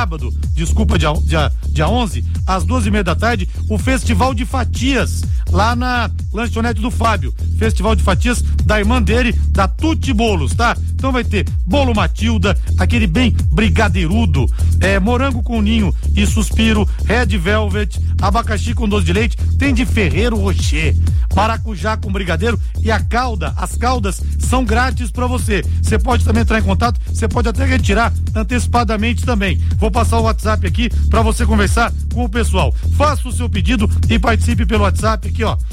sábado, dia 11, às 2h30 da tarde, o Festival de Fatias, lá na lanchonete do Fábio. Festival de Fatias da irmã dele, da Tutti Bolos, tá? Então vai ter bolo Matilda, aquele bem brigadeirudo, morango com ninho e suspiro, red velvet, abacaxi com doce de leite, tem de Ferrero Rocher, maracujá com brigadeiro e as caldas são grátis pra você. Você pode também entrar em contato, você pode até retirar antecipadamente também. Vou passar o WhatsApp aqui pra você conversar com o pessoal. Faça o seu pedido e participe pelo WhatsApp aqui, ó,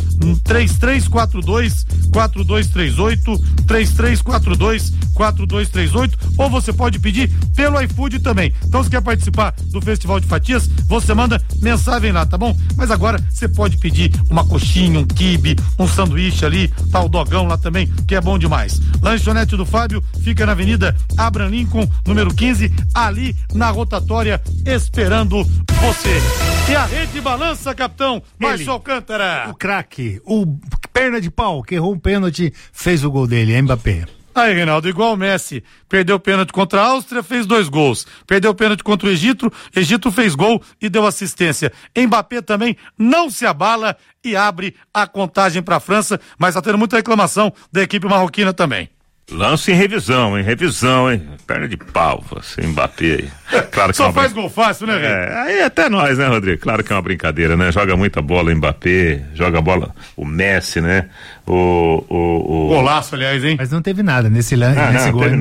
3342-4238, 3342-4238, ou você pode pedir pelo iFood também. Então, se quer participar do Festival de Fatias, você manda mensagem lá, tá bom? Mas agora você pode pedir uma coxinha, um quibe, um sanduíche ali, tá o dogão lá também, que é bom demais. Lanchonete do Fábio fica na Avenida Abraham Lincoln, número 15, ali na rotatória, esperando você. E a rede balança, capitão, Márcio Alcântara. O craque, o perna de pau, que errou um pênalti, fez o gol dele, Mbappé. Aí, Reinaldo, igual o Messi, perdeu o pênalti contra a Áustria, fez 2 gols. Perdeu o pênalti contra o Egito fez gol e deu assistência. Mbappé também não se abala e abre a contagem para a França, mas tá tendo muita reclamação da equipe marroquina também. Lance em revisão, hein? Perna de pau, você, Mbappé. Claro que só faz gol fácil, né, velho? Aí até nós, né, Rodrigo? Claro que é uma brincadeira, né? Joga muita bola o Mbappé, joga bola o Messi, né? Golaço, aliás, hein? Mas não teve nada nesse gol, não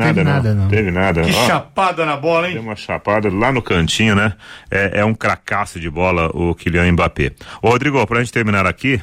teve nada. Que chapada na bola, hein? Tem uma chapada lá no cantinho, né? É um cracaço de bola o Kylian Mbappé. Ô, Rodrigo, pra gente terminar aqui,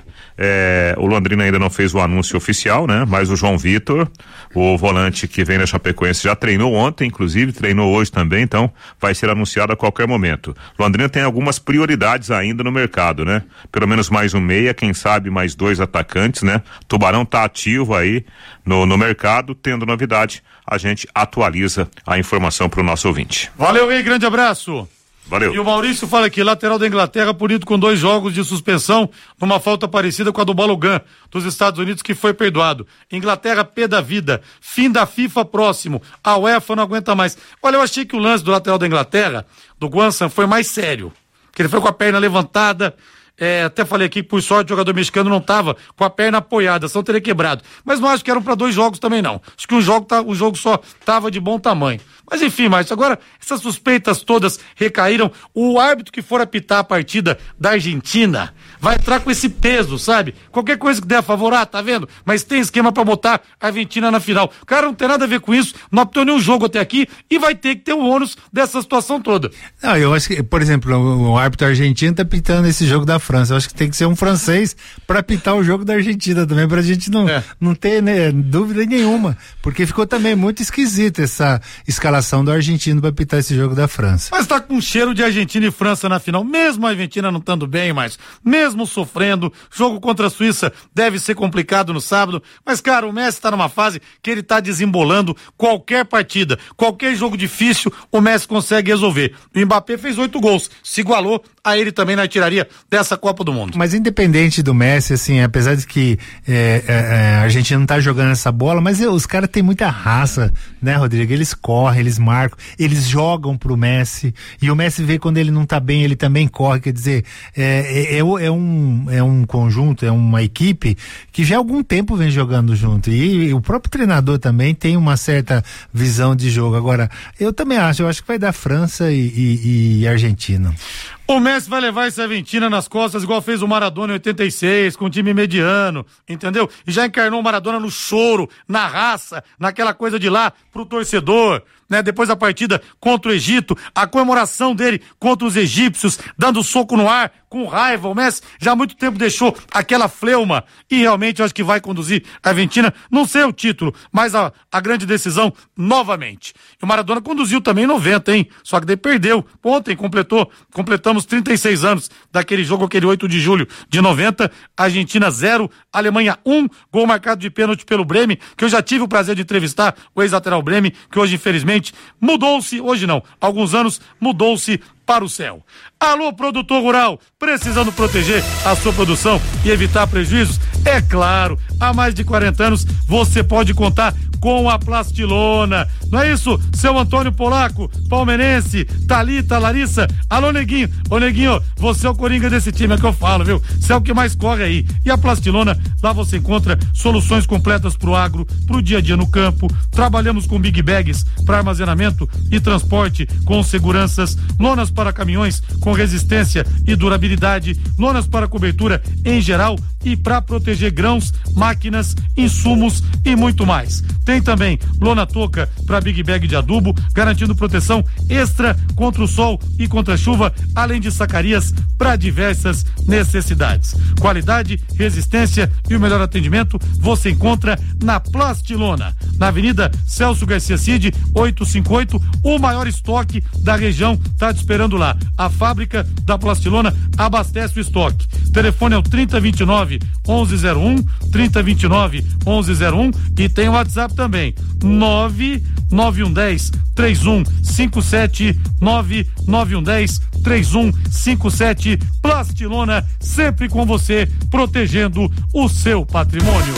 o Londrina ainda não fez o anúncio oficial, né? Mas o João Vitor, o volante que vem da Chapecoense, já treinou ontem, inclusive, treinou hoje também, então vai ser anunciado a qualquer momento. Londrina tem algumas prioridades ainda no mercado, né? Pelo menos mais um meia, quem sabe mais 2 atacantes, né? Tubarão tá ativo aí no mercado, tendo novidade, a gente atualiza a informação pro nosso ouvinte. Valeu, Rei, grande abraço. Valeu. E o Maurício fala aqui, lateral da Inglaterra punido com 2 jogos de suspensão numa falta parecida com a do Balogun dos Estados Unidos, que foi perdoado. Inglaterra, pé da vida, fim da FIFA próximo, a UEFA não aguenta mais. Olha, eu achei que o lance do lateral da Inglaterra, do Guansan, foi mais sério, que ele foi com a perna levantada. Até falei aqui que por sorte o jogador mexicano não tava com a perna apoiada, senão teria quebrado. Mas não acho que eram para 2 jogos também não. Acho que o jogo só tava de bom tamanho. Mas enfim, Márcio, agora essas suspeitas todas recaíram. O árbitro que for apitar a partida da Argentina vai entrar com esse peso, sabe? Qualquer coisa que der a favor, tá vendo? Mas tem esquema pra botar a Argentina na final. O cara não tem nada a ver com isso, não apitou nenhum jogo até aqui e vai ter que ter o ônus dessa situação toda. Não, eu acho que, por exemplo, o árbitro argentino tá pitando esse jogo da França. Eu acho que tem que ser um francês pra pitar o jogo da Argentina também, pra gente não ter, né, dúvida nenhuma, porque ficou também muito esquisita essa escalação do argentino para pitar esse jogo da França. Mas tá com cheiro de Argentina e França na final, mesmo a Argentina não estando bem, mas mesmo sofrendo, jogo contra a Suíça deve ser complicado no sábado, mas cara, o Messi tá numa fase que ele tá desembolando qualquer partida, qualquer jogo difícil, o Messi consegue resolver. O Mbappé fez 8 gols, se igualou a ele também na artilharia dessa Copa do Mundo. Mas independente do Messi, assim, apesar de que a Argentina não tá jogando essa bola, mas os caras têm muita raça, né, Rodrigo? Eles correm, eles marcam, eles jogam pro Messi, e o Messi vê quando ele não tá bem, ele também corre, quer dizer, é um conjunto, é uma equipe que já há algum tempo vem jogando junto, e o próprio treinador também tem uma certa visão de jogo. Agora, eu acho que vai dar França e Argentina. O Messi vai levar essa Argentina nas costas, igual fez o Maradona em 86, com um time mediano, entendeu? E já encarnou o Maradona no choro, na raça, naquela coisa de lá pro torcedor, né? Depois da partida contra o Egito, a comemoração dele contra os egípcios, dando soco no ar, com raiva. O Messi já há muito tempo deixou aquela fleuma e realmente eu acho que vai conduzir a Argentina, não sei o título, mas a grande decisão novamente. E o Maradona conduziu também em 90, hein? Só que daí perdeu. Ontem completamos 36 anos daquele jogo, aquele 8 de julho de 90, Argentina 0, Alemanha 1, gol marcado de pênalti pelo Breme, que eu já tive o prazer de entrevistar o ex-lateral Breme, que hoje infelizmente mudou-se, hoje não, há alguns anos mudou-se para o céu. Alô, produtor rural, precisando proteger a sua produção e evitar prejuízos? É claro, há mais de 40 anos você pode contar com a Plastilona. Não é isso, seu Antônio Polaco, palmeirense, Thalita, Larissa? Alô, Neguinho. Ô, Neguinho, você é o coringa desse time, é que eu falo, viu? Você é o que mais corre aí. E a Plastilona, lá você encontra soluções completas pro agro, pro dia a dia no campo. Trabalhamos com big bags para armazenamento e transporte com seguranças, lonas para caminhões com resistência e durabilidade, lonas para cobertura em geral e para proteger grãos, máquinas, insumos e muito mais. Tem também lona touca para big bag de adubo, garantindo proteção extra contra o sol e contra a chuva, além de sacarias para diversas necessidades. Qualidade, resistência e o melhor atendimento você encontra na Plastilona, na Avenida Celso Garcia Cid, 858, o maior estoque da região tá te esperando lá. A fábrica da Plastilona abastece o estoque. Telefone é o 3029 1101, 3029 1101 e tem o WhatsApp também, 99110 3157, 99110 3157. Plastilona, sempre com você, protegendo o seu patrimônio.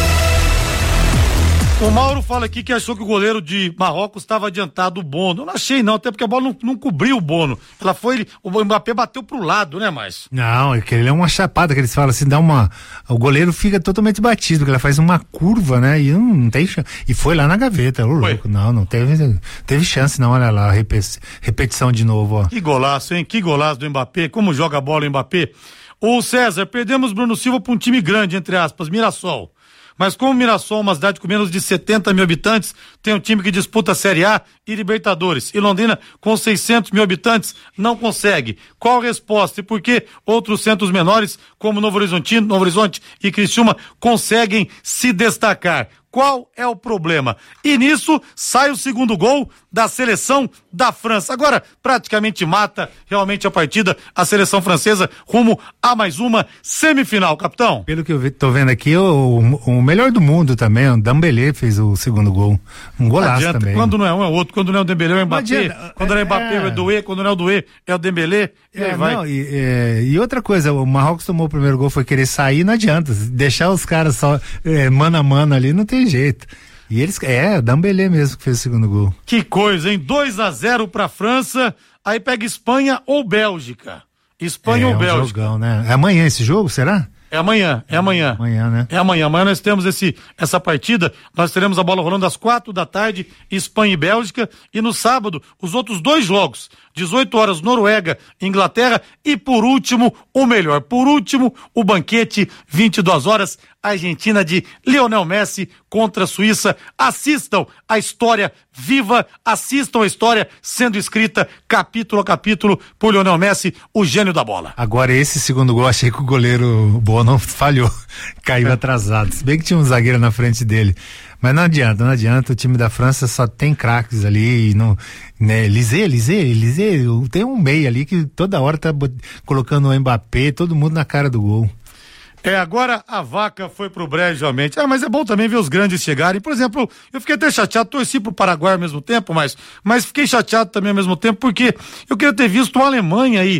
O Mauro fala aqui que achou que o goleiro de Marrocos estava adiantado o Bono. Eu não achei não, até porque a bola não cobriu o Bono. O Mbappé bateu pro lado, né, Márcio? Não, é que ele é uma chapada que eles falam assim, o goleiro fica totalmente batido, porque ela faz uma curva, né, e não tem chance. E foi lá na gaveta, louco. Não teve chance não, olha lá, repetição de novo, ó. Que golaço, hein? Que golaço do Mbappé, como joga a bola o Mbappé. Ô César, perdemos Bruno Silva pra um time grande, entre aspas, Mirassol. Mas como Mirassol é uma cidade com menos de 70 mil habitantes, tem um time que disputa a Série A e Libertadores. E Londrina, com 600 mil habitantes, não consegue. Qual a resposta? E por que outros centros menores, como Novo Horizonte e Criciúma, conseguem se destacar? Qual é o problema? E nisso sai o segundo gol da seleção da França. Agora praticamente mata realmente a partida, a seleção francesa rumo a mais uma semifinal, capitão. Pelo que eu tô vendo aqui, o melhor do mundo também, o Dembélé fez o segundo gol. Um golaço também. Quando não é um é outro, quando não é o Dembélé é o Mbappé, quando não é o Mbappé é o Doué, quando não é o Doué é o Dembélé. E outra coisa, o Marrocos tomou o primeiro gol, foi querer sair, não adianta, deixar os caras só mano a mano ali, não tem jeito. E eles, o Dembélé mesmo que fez o segundo gol. Que coisa, hein? 2-0 pra França, aí pega Espanha ou Bélgica. Espanha ou Bélgica. Jogão, né? É amanhã esse jogo, será? É amanhã. Amanhã, né? É amanhã. Amanhã nós temos essa partida, nós teremos a bola rolando às 4h, Espanha e Bélgica, e no sábado, os outros dois jogos, 18 horas, Noruega, Inglaterra, e por último, o banquete, 22 horas, Argentina de Lionel Messi contra a Suíça. Assistam a história viva, assistam a história sendo escrita capítulo a capítulo por Lionel Messi, o gênio da bola. Agora esse segundo gol, achei que o goleiro Bono falhou, caiu atrasado, se bem que tinha um zagueiro na frente dele. Mas não adianta, o time da França só tem craques ali, né, Lisée, tem um meio ali que toda hora tá colocando o Mbappé, todo mundo na cara do gol. Agora a vaca foi pro brejo realmente. Mas é bom também ver os grandes chegarem. Por exemplo, eu fiquei até chateado, torci pro Paraguai ao mesmo tempo, mas fiquei chateado também ao mesmo tempo, porque eu queria ter visto uma Alemanha aí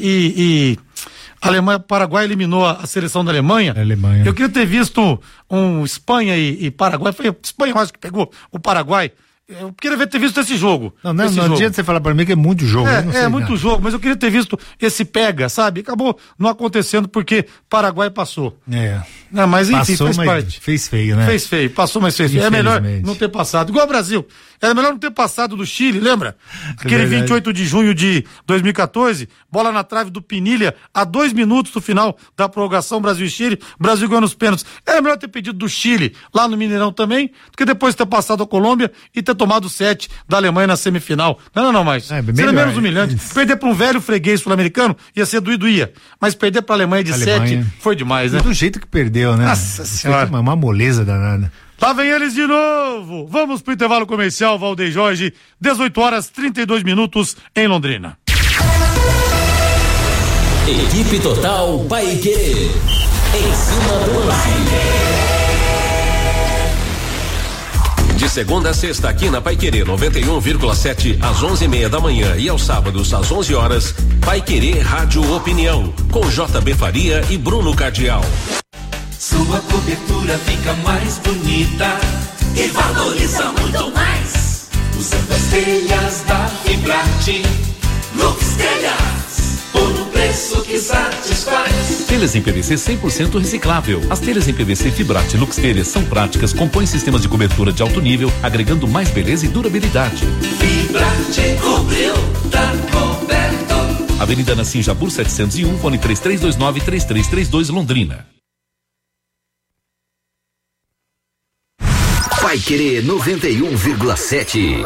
Paraguai eliminou a seleção da Alemanha. Eu queria ter visto um Espanha e Paraguai. Foi Espanha, eu acho que pegou o Paraguai. Eu queria ter visto esse jogo. Não adianta você falar pra mim que é muito jogo. Muito jogo, mas eu queria ter visto esse pega, sabe? Acabou não acontecendo porque Paraguai passou. Mas enfim, passou, fez parte. Fez feio, né? Fez feio, passou, mas fez feio. É melhor não ter passado. Igual o Brasil. Era melhor não ter passado do Chile, lembra? Aquele 28 de junho de 2014, bola na trave do Pinilha, a 2 minutos do final da prorrogação, Brasil e Chile, Brasil ganhou nos pênaltis. Era melhor ter pedido do Chile, lá no Mineirão também, do que depois ter passado a Colômbia e ter tomado 7 da Alemanha na semifinal. Não, mas seria menos humilhante. Perder pra um velho freguês sul-americano ia ser ia. Mas perder pra Alemanha de 7 foi demais, né? Do jeito que perdeu, né? Nossa senhora. Uma moleza danada. Lá vem eles de novo. Vamos pro intervalo comercial, Valdeir Jorge, 18h32 em Londrina. Equipe Total Paiquerê, em cima do lance. De segunda a sexta aqui na Paiquerê 91,7 às 11h30 da manhã e aos sábados às 11 horas, Paiquerê Rádio Opinião, com JB Faria e Bruno Cardial. Sua cobertura fica mais bonita e valoriza muito mais. Usando as telhas da Fibrate, Lux Telhas, por um preço que satisfaz. Telhas em PVC 100% reciclável. As telhas em PVC Fibrate Lux Telhas são práticas, compõem sistemas de cobertura de alto nível, agregando mais beleza e durabilidade. Fibrate cobriu, tá coberto. Avenida Nassim Jabur 701, fone 3329-3332, Londrina. Paiquerê 91,7.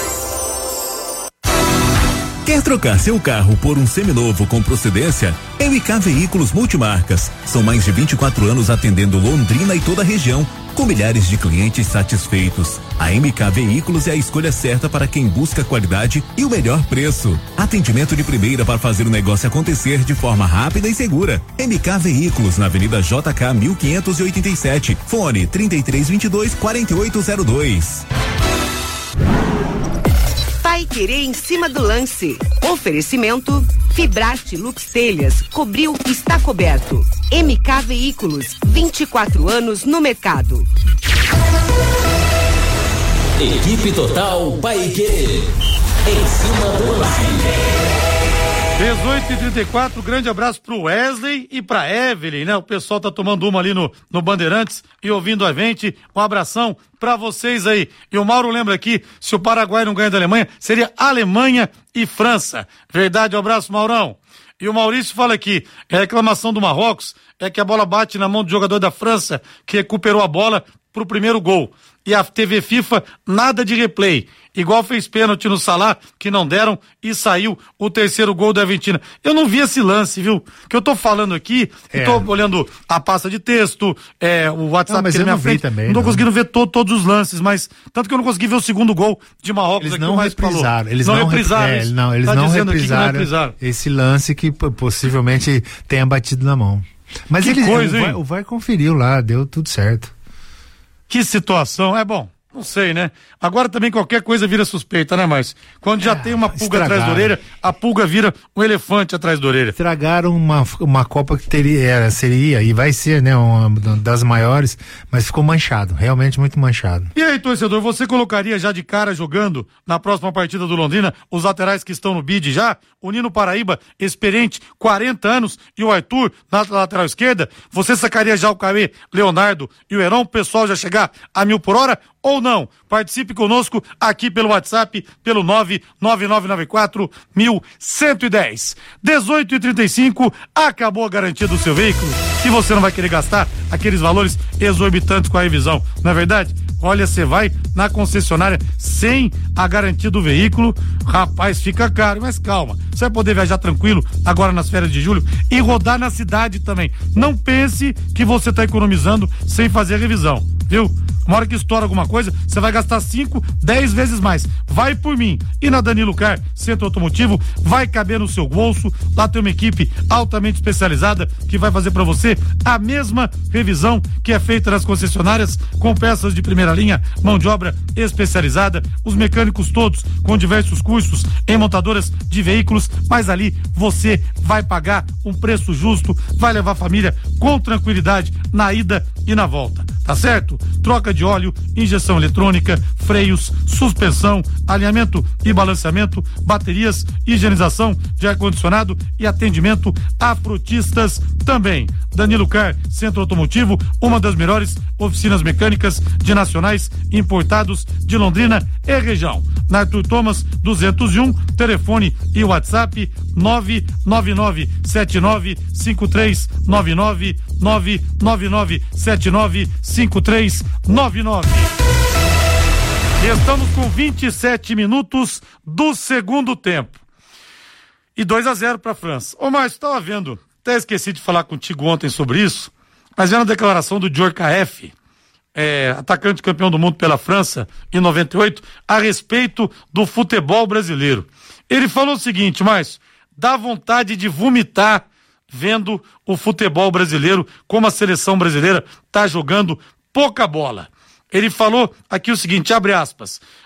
Quer trocar seu carro por um seminovo com procedência? MK Veículos Multimarcas. São mais de 24 anos atendendo Londrina e toda a região, com milhares de clientes satisfeitos. A MK Veículos é a escolha certa para quem busca qualidade e o melhor preço. Atendimento de primeira para fazer o negócio acontecer de forma rápida e segura. MK Veículos, na Avenida JK 1587. Fone 3322-4802. Paiquerê em cima do lance. Oferecimento Fibrate Lux Telhas, cobriu, está coberto. MK Veículos, 24 anos no mercado. Equipe Total Paiquerê. Em cima do lance. 18h34, grande abraço pro Wesley e pra Evelyn, né? O pessoal tá tomando uma ali no Bandeirantes e ouvindo a gente. Um abração pra vocês aí. E o Mauro lembra aqui, se o Paraguai não ganha da Alemanha, seria Alemanha e França. Verdade, um abraço, Maurão. E o Maurício fala aqui, a reclamação do Marrocos é que a bola bate na mão do jogador da França, que recuperou a bola pro primeiro gol. E a TV FIFA, nada de replay. Igual fez pênalti no Salah, que não deram, e saiu o terceiro gol da Argentina. Eu não vi esse lance, viu? Que eu tô falando aqui, tô olhando a pasta de texto, o WhatsApp mas aqui na minha frente. Também, não tô conseguindo ver todos os lances, mas tanto que eu não consegui ver o segundo gol de Marrocos. Eles aqui, não reprisaram. Eles não reprisaram. Eles tá não reprisaram esse lance que possivelmente tenha batido na mão. Mas o VAR conferiu lá, deu tudo certo. Que situação, é bom, não sei, né? Agora também qualquer coisa vira suspeita, né, Márcio? Quando já tem uma pulga atrás da orelha, a pulga vira um elefante atrás da orelha. Estragaram uma Copa que seria e vai ser, né, uma das maiores, mas ficou manchado, realmente muito manchado. E aí, torcedor, você colocaria já de cara jogando na próxima partida do Londrina os laterais que estão no bid já? O Nino Paraíba, experiente, 40 anos, e o Arthur na lateral esquerda? Você sacaria já o Cauê, Leonardo e o Heron, o pessoal já chegar a 1000 por hora? Ou não? Participe conosco aqui pelo WhatsApp, pelo 99994-1110. 18h35, acabou a garantia do seu veículo. Se você não vai querer gastar aqueles valores exorbitantes com a revisão, não é verdade? Olha, você vai na concessionária sem a garantia do veículo, rapaz, fica caro, mas calma, você vai poder viajar tranquilo agora nas férias de julho e rodar na cidade também. Não pense que você está economizando sem fazer a revisão, viu? Uma hora que estoura alguma coisa, você vai gastar 5, 10 vezes mais. Vai por mim. E na Danilo Car, Centro Automotivo, vai caber no seu bolso. Lá tem uma equipe altamente especializada que vai fazer para você a mesma revisão que é feita nas concessionárias, com peças de primeira linha, mão de obra especializada, os mecânicos todos com diversos cursos em montadoras de veículos, mas ali você vai pagar um preço justo, vai levar a família com tranquilidade na ida e na volta. Tá certo? Troca de óleo, injeção eletrônica, freios, suspensão, alinhamento e balanceamento, baterias, higienização de ar-condicionado e atendimento a frotistas também. Danilo Car, Centro Automotivo, uma das melhores oficinas mecânicas de nacionais importados de Londrina e região. Na Arthur Thomas 201, telefone e WhatsApp 999795399 999795399. Estamos com 27 minutos do segundo tempo. E 2-0 para a França. Ô, Márcio, estava vendo, até esqueci de falar contigo ontem sobre isso, mas vendo a declaração do Djorkaeff, atacante campeão do mundo pela França em 98, a respeito do futebol brasileiro. Ele falou o seguinte, Márcio, dá vontade de vomitar vendo o futebol brasileiro, como a seleção brasileira tá jogando pouca bola. Ele falou aqui o seguinte, abre aspas,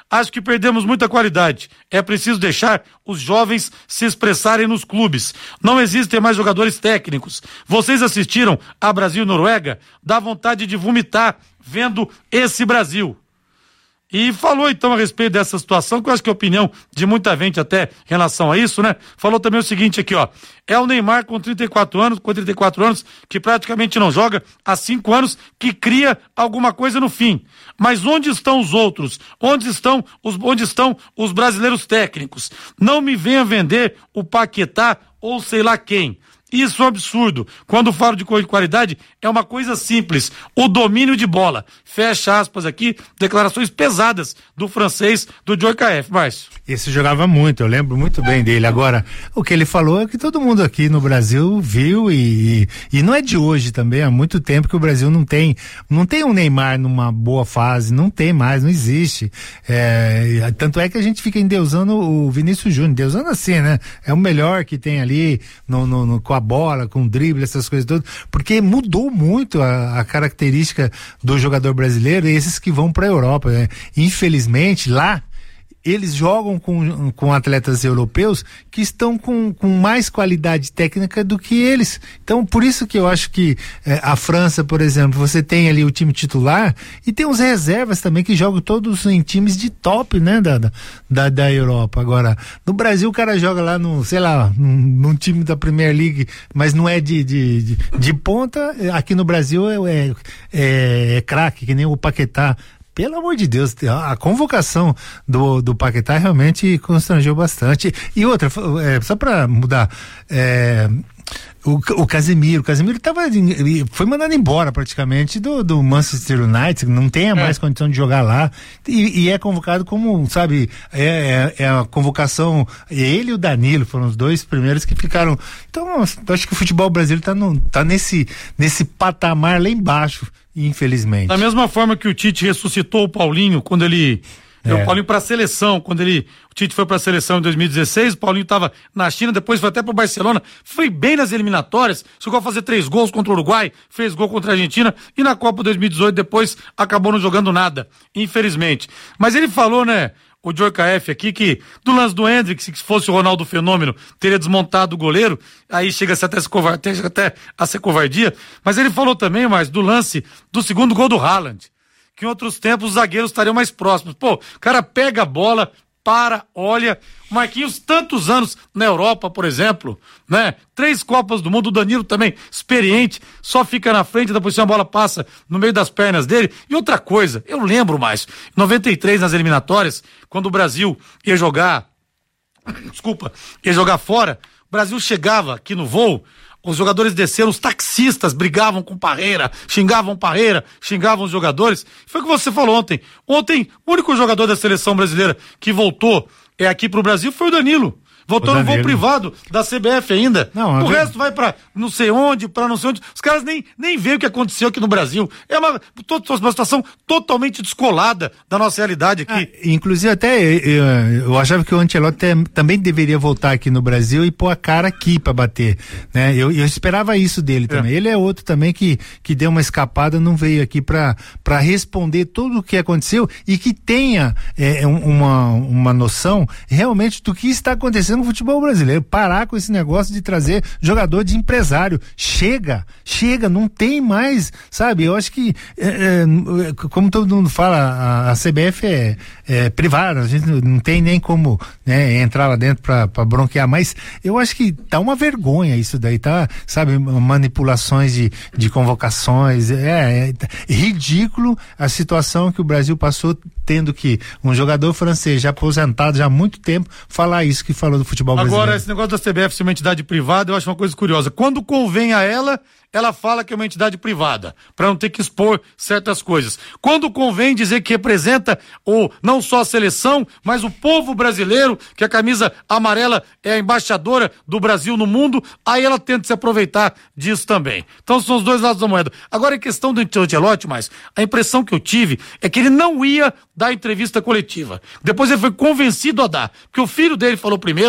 Acho que perdemos muita qualidade. É preciso deixar os jovens se expressarem nos clubes. Não existem mais jogadores técnicos. Vocês assistiram a Brasil e Noruega? Dá vontade de vomitar vendo esse Brasil. E falou então a respeito dessa situação, que eu acho que é a opinião de muita gente até em relação a isso, né? Falou também o seguinte aqui, ó. É o Neymar com 34 anos, que praticamente não joga há 5 anos, que cria alguma coisa no fim. Mas onde estão os outros? Onde estão os brasileiros técnicos? Não me venha vender o Paquetá ou sei lá quem. Isso é um absurdo. Quando falo de qualidade, é uma coisa simples. O domínio de bola. Fecha aspas aqui, declarações pesadas do francês, do Djorkaeff, Márcio. Esse jogava muito, eu lembro muito bem dele. Agora, o que ele falou é que todo mundo aqui no Brasil viu e não é de hoje também, há muito tempo que o Brasil não tem um Neymar numa boa fase, não tem mais, não existe. Tanto é que a gente fica endeusando o Vinícius Júnior, endeusando assim, né? É o melhor que tem ali com a bola, com o drible, essas coisas todas, porque mudou muito a característica do jogador brasileiro, esses que vão para a Europa, né? Infelizmente, lá eles jogam com atletas europeus que estão com mais qualidade técnica do que eles. Então, por isso que eu acho que a França, por exemplo, você tem ali o time titular e tem os reservas também que jogam todos em times de top, né, da Europa. Agora, no Brasil o cara joga lá num time da Premier League, mas não é de ponta. Aqui no Brasil é craque, que nem o Paquetá. Pelo amor de Deus, a convocação do Paquetá realmente constrangeu bastante. E outra, só pra mudar, o Casemiro foi mandado embora praticamente do Manchester United, não tem mais condição de jogar lá, e é convocado como, sabe, é a convocação, ele e o Danilo foram os dois primeiros que ficaram. Então, eu acho que o futebol brasileiro tá nesse patamar lá embaixo, infelizmente. Da mesma forma que o Tite ressuscitou o Paulinho quando ele... O Paulinho para a seleção, quando o Tite foi para a seleção em 2016, o Paulinho estava na China, depois foi até para o Barcelona, foi bem nas eliminatórias, chegou a fazer 3 gols contra o Uruguai, fez gol contra a Argentina, e na Copa 2018 depois acabou não jogando nada, infelizmente. Mas ele falou, né, o Djorkaeff aqui, que do lance do Hendrick, se fosse o Ronaldo Fenômeno, teria desmontado o goleiro, aí chega até a ser covardia, mas ele falou também, mas do lance do segundo gol do Haaland, que em outros tempos os zagueiros estariam mais próximos. Pô, o cara pega a bola, olha, Marquinhos tantos anos na Europa, por exemplo, né? 3 Copas do Mundo, o Danilo também, experiente, só fica na frente, depois a bola passa no meio das pernas dele. E outra coisa, eu lembro mais, em 93 nas eliminatórias, quando o Brasil ia jogar fora, o Brasil chegava aqui no voo, os jogadores desceram, os taxistas brigavam com Parreira, xingavam os jogadores. Foi o que você falou ontem. Ontem, o único jogador da seleção brasileira que voltou aqui pro Brasil foi o Danilo. Voltou no voo privado da CBF ainda. O resto vai pra não sei onde. Os caras nem veem o que aconteceu aqui no Brasil. É uma situação totalmente descolada da nossa realidade aqui. Inclusive até eu achava que o Ancelotti também deveria voltar aqui no Brasil e pôr a cara aqui pra bater, né? Eu esperava isso dele também. Ele é outro também que deu uma escapada, não veio aqui pra responder tudo o que aconteceu e que tenha uma noção realmente do que está acontecendo no futebol brasileiro, parar com esse negócio de trazer jogador de empresário. Chega, não tem mais, sabe? Eu acho que, como todo mundo fala, a CBF é privada, a gente não tem nem como, né, entrar lá dentro pra bronquear, mas eu acho que tá uma vergonha isso daí, tá? Sabe, manipulações de convocações, é ridículo a situação que o Brasil passou, tendo que um jogador francês já aposentado já há muito tempo falar isso que falou do futebol brasileiro. Agora, esse negócio da CBF ser uma entidade privada, eu acho uma coisa curiosa. Quando convém a ela fala que é uma entidade privada, para não ter que expor certas coisas. Quando convém dizer que representa não só a seleção, mas o povo brasileiro, que a camisa amarela é a embaixadora do Brasil no mundo, aí ela tenta se aproveitar disso também. Então são os dois lados da moeda. Agora, em questão do Ancelotti, mas a impressão que eu tive é que ele não ia dar entrevista coletiva. Depois ele foi convencido a dar, porque o filho dele falou primeiro,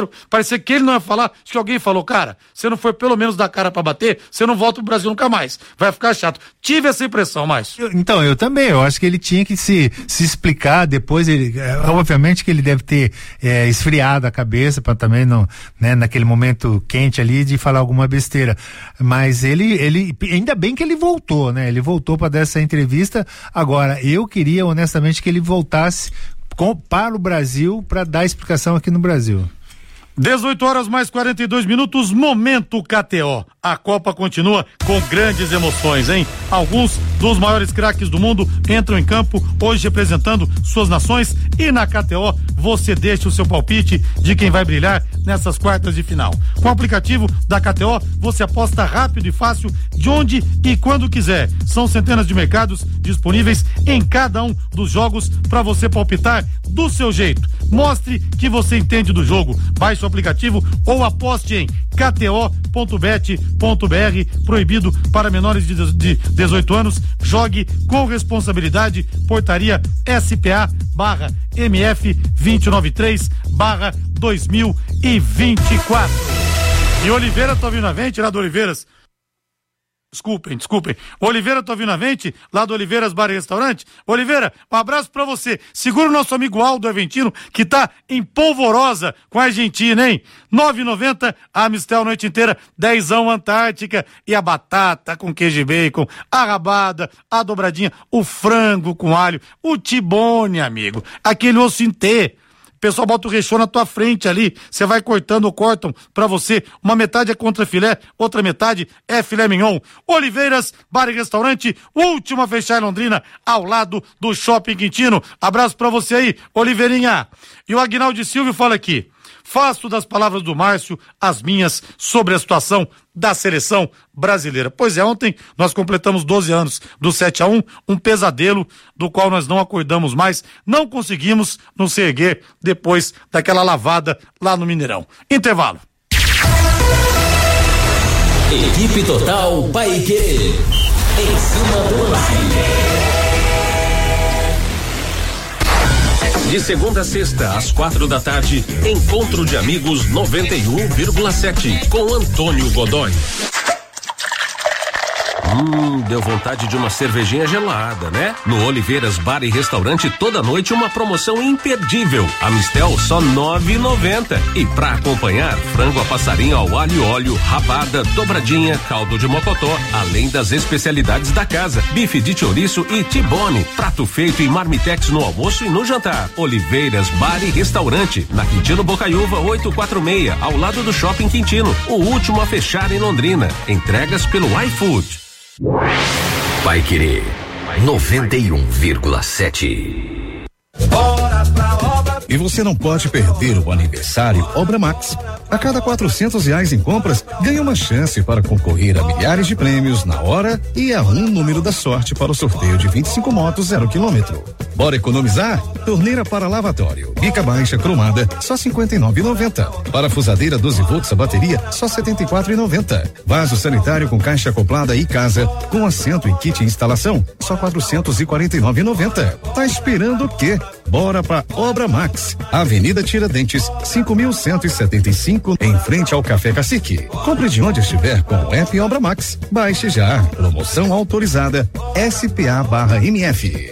entendeu? Parecia que ele não ia falar, acho que alguém falou, cara, você não foi pelo menos dar cara pra bater, você não volta pro Brasil nunca mais, vai ficar chato. Tive essa impressão, Márcio. Então, eu também, eu acho que ele tinha que se explicar, depois obviamente que ele deve ter esfriado a cabeça pra também não, né, naquele momento quente ali de falar alguma besteira, mas ele ainda bem que ele voltou, né, ele voltou pra dar essa entrevista. Agora, eu queria honestamente que ele voltasse para o Brasil para dar explicação aqui no Brasil. 18 horas mais 42 minutos, momento KTO. A Copa continua com grandes emoções, hein? Alguns dos maiores craques do mundo entram em campo hoje representando suas nações e na KTO você deixa o seu palpite de quem vai brilhar nessas quartas de final. Com o aplicativo da KTO você aposta rápido e fácil de onde e quando quiser. São centenas de mercados disponíveis em cada um dos jogos para você palpitar do seu jeito. Mostre que você entende do jogo. Baixe o aplicativo ou aposte em kto.bet.br. Proibido para menores de 18 anos. Jogue com responsabilidade. Portaria SPA/MF 293/2024. E Oliveira, tô ouvindo a vente lá do Oliveiras. Desculpem. Oliveira, tô ouvindo a vente, lá do Oliveiras Bar e Restaurante. Oliveira, um abraço pra você. Segura o nosso amigo Aldo Aventino, que tá em polvorosa com a Argentina, hein? 9,90 a Amistel noite inteira, 10ão Antártica e a batata com queijo e bacon, a rabada, a dobradinha, o frango com alho, o tibone, amigo, aquele osso em T. O pessoal bota o recheio na tua frente ali, você vai cortando ou cortam pra você, uma metade é contra filé, outra metade é filé mignon. Oliveiras, Bar e Restaurante, último a fechar em Londrina, ao lado do Shopping Quintino. Abraço pra você aí, Oliveirinha. E o Aguinaldo Silvio fala aqui, faço das palavras do Márcio as minhas sobre a situação da seleção brasileira. Pois é, ontem nós completamos 12 anos do 7-1, um pesadelo do qual nós não acordamos mais, não conseguimos nos erguer depois daquela lavada lá no Mineirão. Intervalo. Equipe Total Paiquerê, em cima do lance. De segunda a sexta, às 4h, Encontro de Amigos 91,7 com Antônio Godoy. Deu vontade de uma cervejinha gelada, né? No Oliveiras Bar e Restaurante, toda noite uma promoção imperdível. Amistel só 9,90. E pra acompanhar, frango a passarinho ao alho e óleo, rabada, dobradinha, caldo de mocotó, além das especialidades da casa, bife de chouriço e tibone, prato feito e marmitex no almoço e no jantar. Oliveiras Bar e Restaurante, na Quintino Bocaiúva 846, ao lado do Shopping Quintino, o último a fechar em Londrina. Entregas pelo iFood. Paiquerê 91,7. E você não pode perder o aniversário Obra Max. A cada R$400 em compras, ganha uma chance para concorrer a milhares de prêmios na hora e a um número da sorte para o sorteio de 25 motos 0 km. Bora economizar? Torneira para lavatório, bica baixa cromada, só R$59,90. Parafusadeira 12 volts a bateria, só R$74,90. Vaso sanitário com caixa acoplada e casa, com assento e kit instalação, só R$449,90. Tá esperando o quê? Bora pra Obra Max, Avenida Tiradentes, 5.175, em frente ao Café Cacique. Compre de onde estiver com o app Obra Max. Baixe já. Promoção autorizada SPA/MF.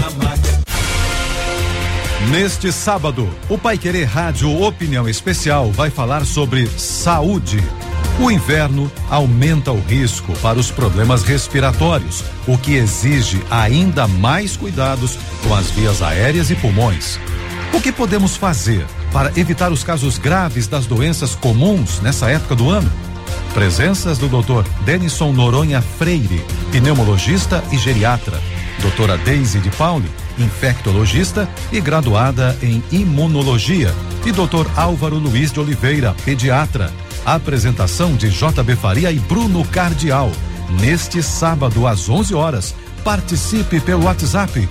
Neste sábado, o Paiquerê Rádio Opinião Especial vai falar sobre saúde. O inverno aumenta o risco para os problemas respiratórios, o que exige ainda mais cuidados com as vias aéreas e pulmões. O que podemos fazer para evitar os casos graves das doenças comuns nessa época do ano? Presenças do Dr. Denison Noronha Freire, pneumologista e geriatra, doutora Deise de Pauli, infectologista e graduada em imunologia, e Dr. Álvaro Luiz de Oliveira, pediatra. Apresentação de JB Faria e Bruno Cardial. Neste sábado às 11h. Participe pelo WhatsApp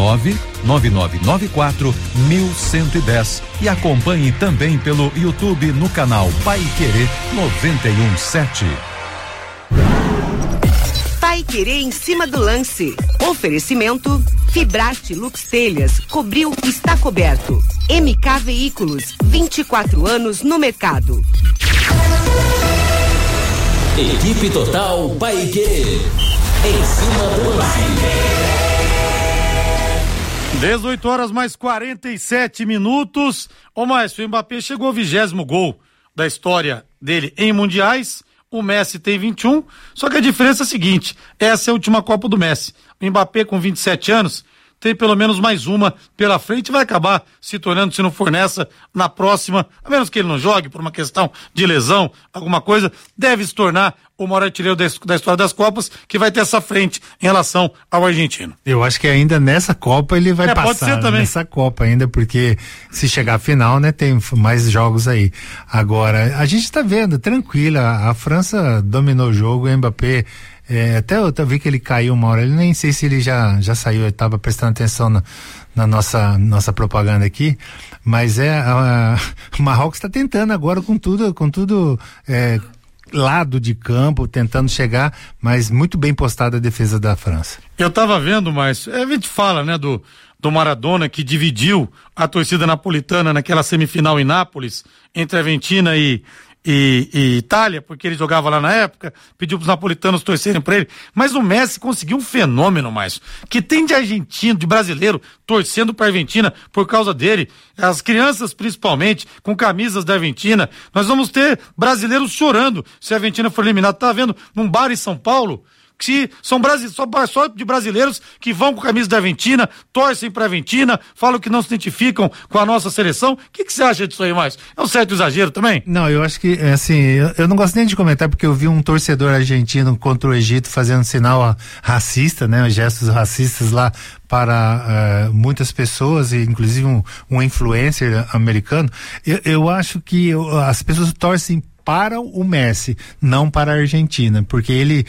99994-1110 e acompanhe também pelo YouTube no canal Paiquerê 91,7. Paiquerê em cima do lance. Oferecimento Fibrate Lux Telhas. Cobriu, está coberto. MK Veículos, 24 anos no mercado. Equipe Total Paiquerê. Em cima do lance. 18 horas mais 47 minutos. Ô Márcio, o Mbappé chegou ao 20º gol da história dele em mundiais. O Messi tem 21, só que a diferença é a seguinte: essa é a última Copa do Messi. O Mbappé com 27 anos tem pelo menos mais uma pela frente e vai acabar se tornando, se não for nessa, na próxima, a menos que ele não jogue por uma questão de lesão, alguma coisa, deve se tornar o maior artilheiro da história das Copas, que vai ter essa frente em relação ao argentino. Eu acho que ainda nessa Copa ele vai passar, pode ser também. Nessa Copa ainda, porque se chegar à final, né, tem mais jogos aí. Agora, a gente tá vendo, tranquila, a França dominou o jogo, o Mbappé, até eu vi que ele caiu uma hora, ele nem sei se ele já saiu, eu estava prestando atenção na nossa propaganda aqui, mas o Marrocos está tentando agora com tudo lado de campo, tentando chegar, mas muito bem postada a defesa da França. Eu estava vendo, mas a gente fala, né, do Maradona, que dividiu a torcida napolitana naquela semifinal em Nápoles, entre a Argentina e Itália, porque ele jogava lá na época, pediu pros napolitanos torcerem pra ele, mas o Messi conseguiu um fenômeno, mais que tem de argentino, de brasileiro, torcendo pra Argentina por causa dele, as crianças principalmente, com camisas da Argentina. Nós vamos ter brasileiros chorando se a Argentina for eliminada. Tá vendo num bar em São Paulo que são só de brasileiros que vão com a camisa da Argentina, torcem pra Argentina, falam que não se identificam com a nossa seleção. O que você acha disso aí, mais? É um certo exagero também? Não, eu acho que, assim, eu não gosto nem de comentar, porque eu vi um torcedor argentino contra o Egito fazendo sinal racista, né, gestos racistas lá para muitas pessoas, inclusive um influencer americano. Eu acho que as pessoas torcem para o Messi, não para a Argentina, porque ele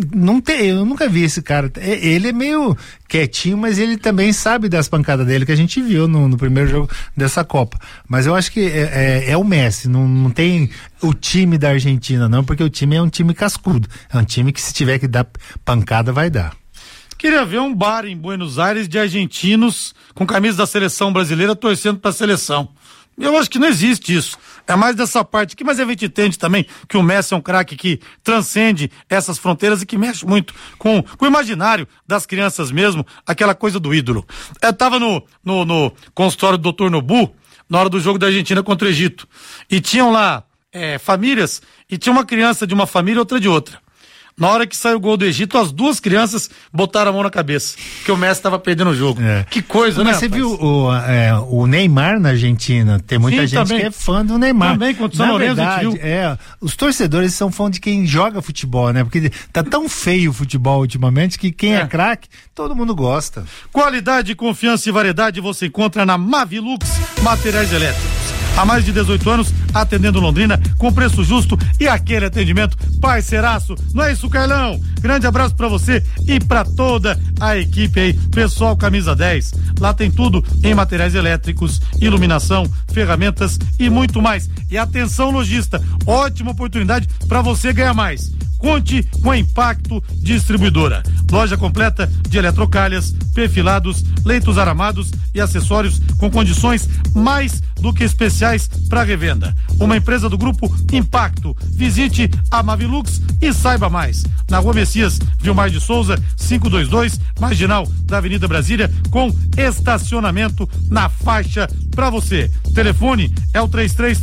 eu nunca vi esse cara. Ele é meio quietinho, mas ele também sabe das pancadas dele, que a gente viu no primeiro jogo dessa Copa. Mas eu acho que é o Messi, não tem o time da Argentina, não, porque o time é um time cascudo. É um time que, se tiver que dar pancada, vai dar. Queria ver um bar em Buenos Aires de argentinos com camisa da seleção brasileira torcendo para a seleção. Eu acho que não existe isso. É mais dessa parte aqui, mas a gente entende também que o Messi é um craque que transcende essas fronteiras e que mexe muito com o imaginário das crianças mesmo, aquela coisa do ídolo. Eu tava no consultório do Dr. Nobu, na hora do jogo da Argentina contra o Egito, e tinham lá famílias, e tinha uma criança de uma família e outra de outra. Na hora que saiu o gol do Egito, as duas crianças botaram a mão na cabeça, que o Messi estava perdendo o jogo. Que coisa, né? Mas você viu o Neymar na Argentina? Tem muita gente também, que é fã do Neymar. Também, contra o São Lourenço, a gente viu. Os torcedores são fãs de quem joga futebol, né? Porque tá tão feio o futebol ultimamente que quem é craque, todo mundo gosta. Qualidade, confiança e variedade você encontra na Mavilux Materiais Elétricos. Há mais de 18 anos, atendendo Londrina, com preço justo e aquele atendimento parceiraço. Não é isso, Carlão? Grande abraço pra você e pra toda a equipe aí. Pessoal, camisa 10. Lá tem tudo em materiais elétricos, iluminação, ferramentas e muito mais. E atenção, lojista, ótima oportunidade pra você ganhar mais. Conte com a Impacto Distribuidora. Loja completa de eletrocalhas, perfilados, leitos aramados e acessórios com condições mais do que especiais para revenda. Uma empresa do grupo Impacto. Visite a Mavilux e saiba mais. Na Rua Messias Vilmar de Souza, 522, marginal da Avenida Brasília, com estacionamento na faixa para você. Telefone é o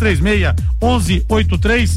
3336-1183,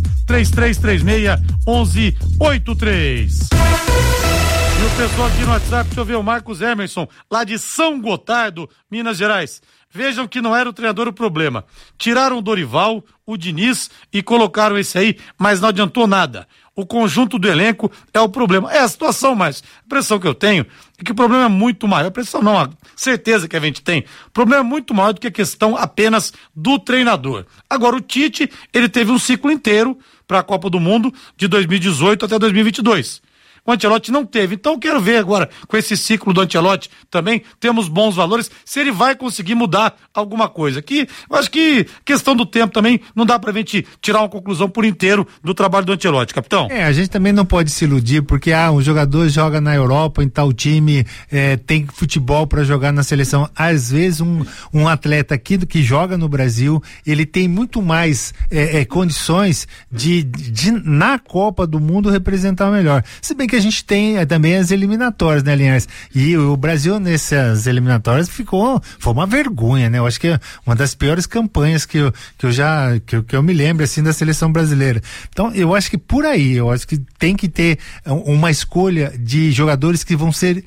3336-1183. E o pessoal aqui no WhatsApp, deixa eu ver, o Marcos Emerson, lá de São Gotardo, Minas Gerais. Vejam que não era o treinador o problema. Tiraram o Dorival, o Diniz e colocaram esse aí, mas não adiantou nada. O conjunto do elenco é o problema. É a situação, mas a impressão que eu tenho é que o problema é muito maior. A impressão não, a certeza que a gente tem. O problema é muito maior do que a questão apenas do treinador. Agora, o Tite, ele teve um ciclo inteiro para a Copa do Mundo de 2018 até 2022. o Ancelotti não teve. Então eu quero ver agora, com esse ciclo do Ancelotti também, temos bons valores, se ele vai conseguir mudar alguma coisa. Que eu acho que questão do tempo também, não dá pra gente tirar uma conclusão por inteiro do trabalho do Ancelotti, capitão. A gente também não pode se iludir, porque um jogador joga na Europa, em tal time, tem futebol para jogar na seleção. Às vezes um atleta aqui que joga no Brasil, ele tem muito mais condições de na Copa do Mundo representar o melhor. Se bem que a gente tem também as eliminatórias, né, Linhares? E o Brasil nessas eliminatórias foi uma vergonha, né? Eu acho que é uma das piores campanhas que eu me lembro, assim, da seleção brasileira. Então, eu acho que por aí, eu acho que tem que ter uma escolha de jogadores que vão ser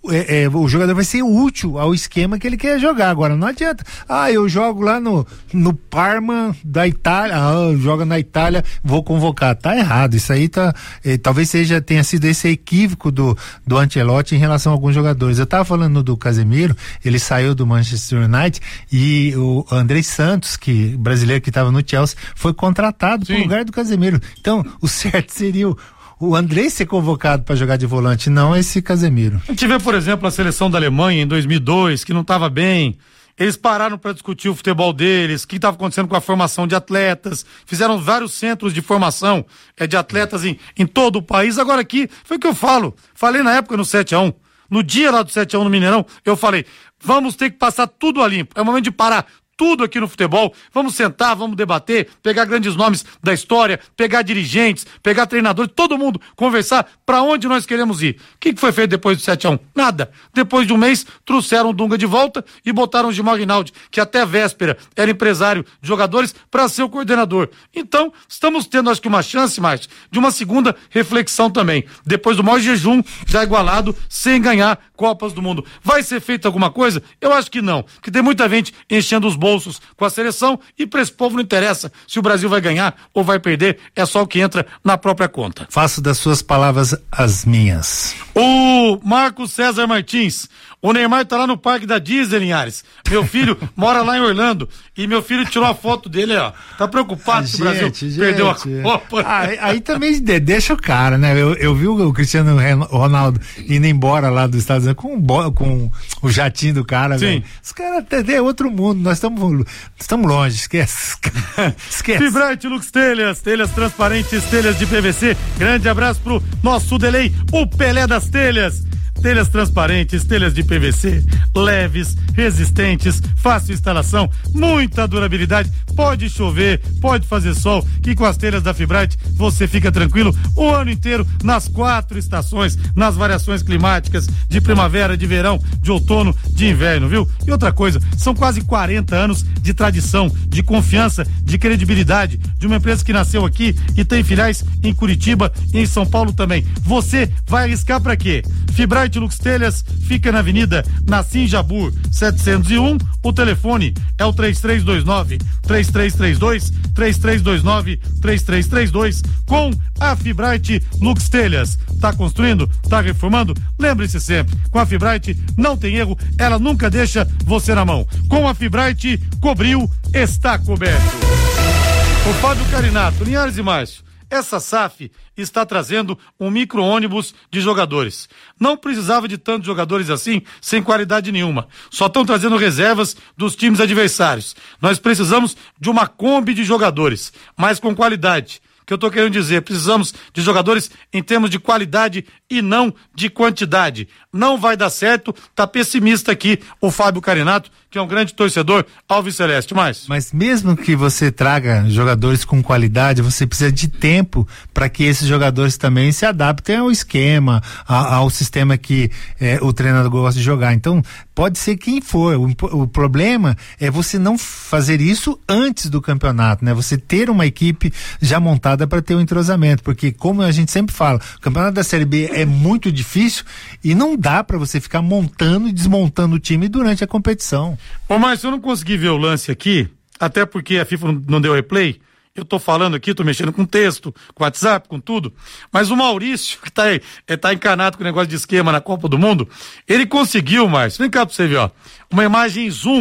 o jogador vai ser útil ao esquema que ele quer jogar. Agora, não adianta, eu jogo lá no Parma da Itália, joga na Itália, vou convocar. Tá errado, isso aí talvez tenha sido esse equívoco do Ancelotti em relação a alguns jogadores. Eu tava falando do Casemiro, ele saiu do Manchester United e o André Santos, brasileiro que estava no Chelsea, foi contratado pro lugar do Casemiro. Então, o certo seria o André ser convocado para jogar de volante, não esse Casemiro. A gente vê, por exemplo, a seleção da Alemanha em 2002, que não estava bem. Eles pararam para discutir o futebol deles, o que estava acontecendo com a formação de atletas, fizeram vários centros de formação de atletas em todo o país. Agora aqui, foi o que eu falei na época no 7-1, no dia lá do 7-1 no Mineirão, eu falei, vamos ter que passar tudo a limpo, é o momento de parar tudo aqui no futebol, vamos sentar, vamos debater, pegar grandes nomes da história, pegar dirigentes, pegar treinadores, todo mundo conversar para onde nós queremos ir. O que foi feito depois do 7-1? Nada. Depois de um mês, trouxeram o Dunga de volta e botaram o Gilmar Rinaldi, que até véspera era empresário de jogadores, para ser o coordenador. Então, estamos tendo, acho que uma chance, Márcio, de uma segunda reflexão também. Depois do maior jejum, já igualado, sem ganhar Copas do Mundo. Vai ser feita alguma coisa? Eu acho que não, porque tem muita gente enchendo os bolsos com a seleção e para esse povo não interessa se o Brasil vai ganhar ou vai perder, é só o que entra na própria conta. Faço das suas palavras as minhas. O Marcos César Martins, o Neymar tá lá no parque da Disney, Linhares. Meu filho mora lá em Orlando e meu filho tirou a foto dele, tá preocupado que o Brasil perdeu a Copa. Aí também deixa o cara, né? Eu vi o Cristiano Ronaldo indo embora lá dos Estados Unidos com o jatinho do cara. Sim. Véio. Os caras é outro mundo, nós estamos longe, esquece. Fibrate Lux Telhas transparentes, telhas de PVC. Grande abraço pro nosso delay, o Pelé das telhas. Telhas transparentes, telhas de PVC, leves, resistentes, fácil instalação, muita durabilidade, pode chover, pode fazer sol, que com as telhas da Fibrate você fica tranquilo o ano inteiro, nas 4 estações, nas variações climáticas, de primavera, de verão, de outono, de inverno, viu? E outra coisa, são quase 40 anos de tradição, de confiança, de credibilidade, de uma empresa que nasceu aqui e tem filiais em Curitiba e em São Paulo também. Você vai arriscar pra quê? Fibrate Lux Telhas fica na Avenida Nassim Jabur 701, o telefone é o 3329-3332 com a Fibrate Lux Telhas. Tá construindo? Tá reformando? Lembre-se sempre, com a Fibrate não tem erro, ela nunca deixa você na mão. Com a Fibrate, cobriu, está coberto. O Fábio Carinato, Linhares e Márcio, essa SAF está trazendo um micro-ônibus de jogadores. Não precisava de tantos jogadores assim, sem qualidade nenhuma. Só estão trazendo reservas dos times adversários. Nós precisamos de uma Kombi de jogadores, mas com qualidade. O que eu estou querendo dizer, precisamos de jogadores em termos de qualidade e não de quantidade. Não vai dar certo, tá pessimista aqui o Fábio Carinato, que é um grande torcedor Alves Celeste. Mas mesmo que você traga jogadores com qualidade, você precisa de tempo para que esses jogadores também se adaptem ao esquema, ao sistema que o treinador gosta de jogar. Então, pode ser quem for. O problema é você não fazer isso antes do campeonato, né? Você ter uma equipe já montada para ter um entrosamento, porque como a gente sempre fala, o campeonato da Série B é muito difícil e não dá para você ficar montando e desmontando o time durante a competição. Ô Márcio, eu não consegui ver o lance aqui, até porque a FIFA não deu replay. Eu tô falando aqui, tô mexendo com texto, com WhatsApp, com tudo. Mas o Maurício, que tá encanado com o negócio de esquema na Copa do Mundo, ele conseguiu, Márcio, vem cá pra você ver, ó, uma imagem zoom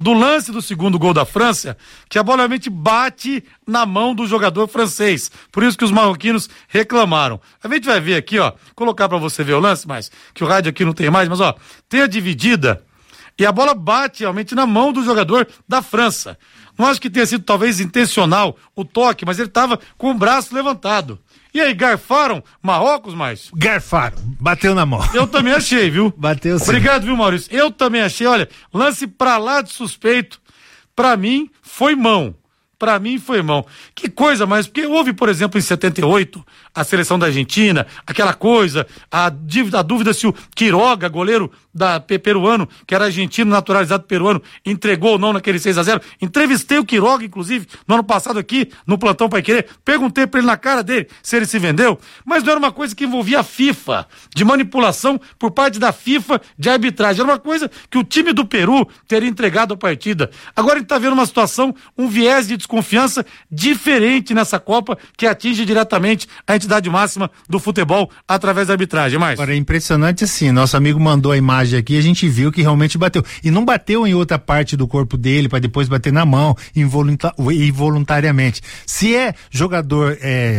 do lance do segundo gol da França, que a bola realmente bate na mão do jogador francês. Por isso que os marroquinos reclamaram. A gente vai ver aqui, ó, colocar pra você ver o lance, mas que o rádio aqui não tem mais, mas ó, tem a dividida e a bola bate realmente na mão do jogador da França. Não acho que tenha sido talvez intencional o toque, mas ele tava com o braço levantado. E aí, garfaram Marrocos, mais? Garfaram, bateu na mão. Eu também achei, viu? Bateu sim. Obrigado, viu, Maurício? Eu também achei, olha, lance pra lá de suspeito, pra mim foi mão. Pra mim foi mão. Que coisa mais, porque houve, por exemplo, em 78, a seleção da Argentina, aquela coisa, a dúvida se o Quiroga, goleiro peruano, que era argentino, naturalizado peruano, entregou ou não naquele 6-0. Entrevistei o Quiroga, inclusive, no ano passado aqui, no Plantão Pai Querer, perguntei pra ele na cara dele se ele se vendeu, mas não era uma coisa que envolvia a FIFA, de manipulação por parte da FIFA de arbitragem. Era uma coisa que o time do Peru teria entregado a partida. Agora a gente tá vendo uma situação, um viés de desconfiança diferente nessa Copa, que atinge diretamente a entidade máxima do futebol através da arbitragem. Mais. Agora é impressionante assim, nosso amigo mandou a imagem aqui, a gente viu que realmente bateu. E não bateu em outra parte do corpo dele para depois bater na mão involuntariamente. Se é jogador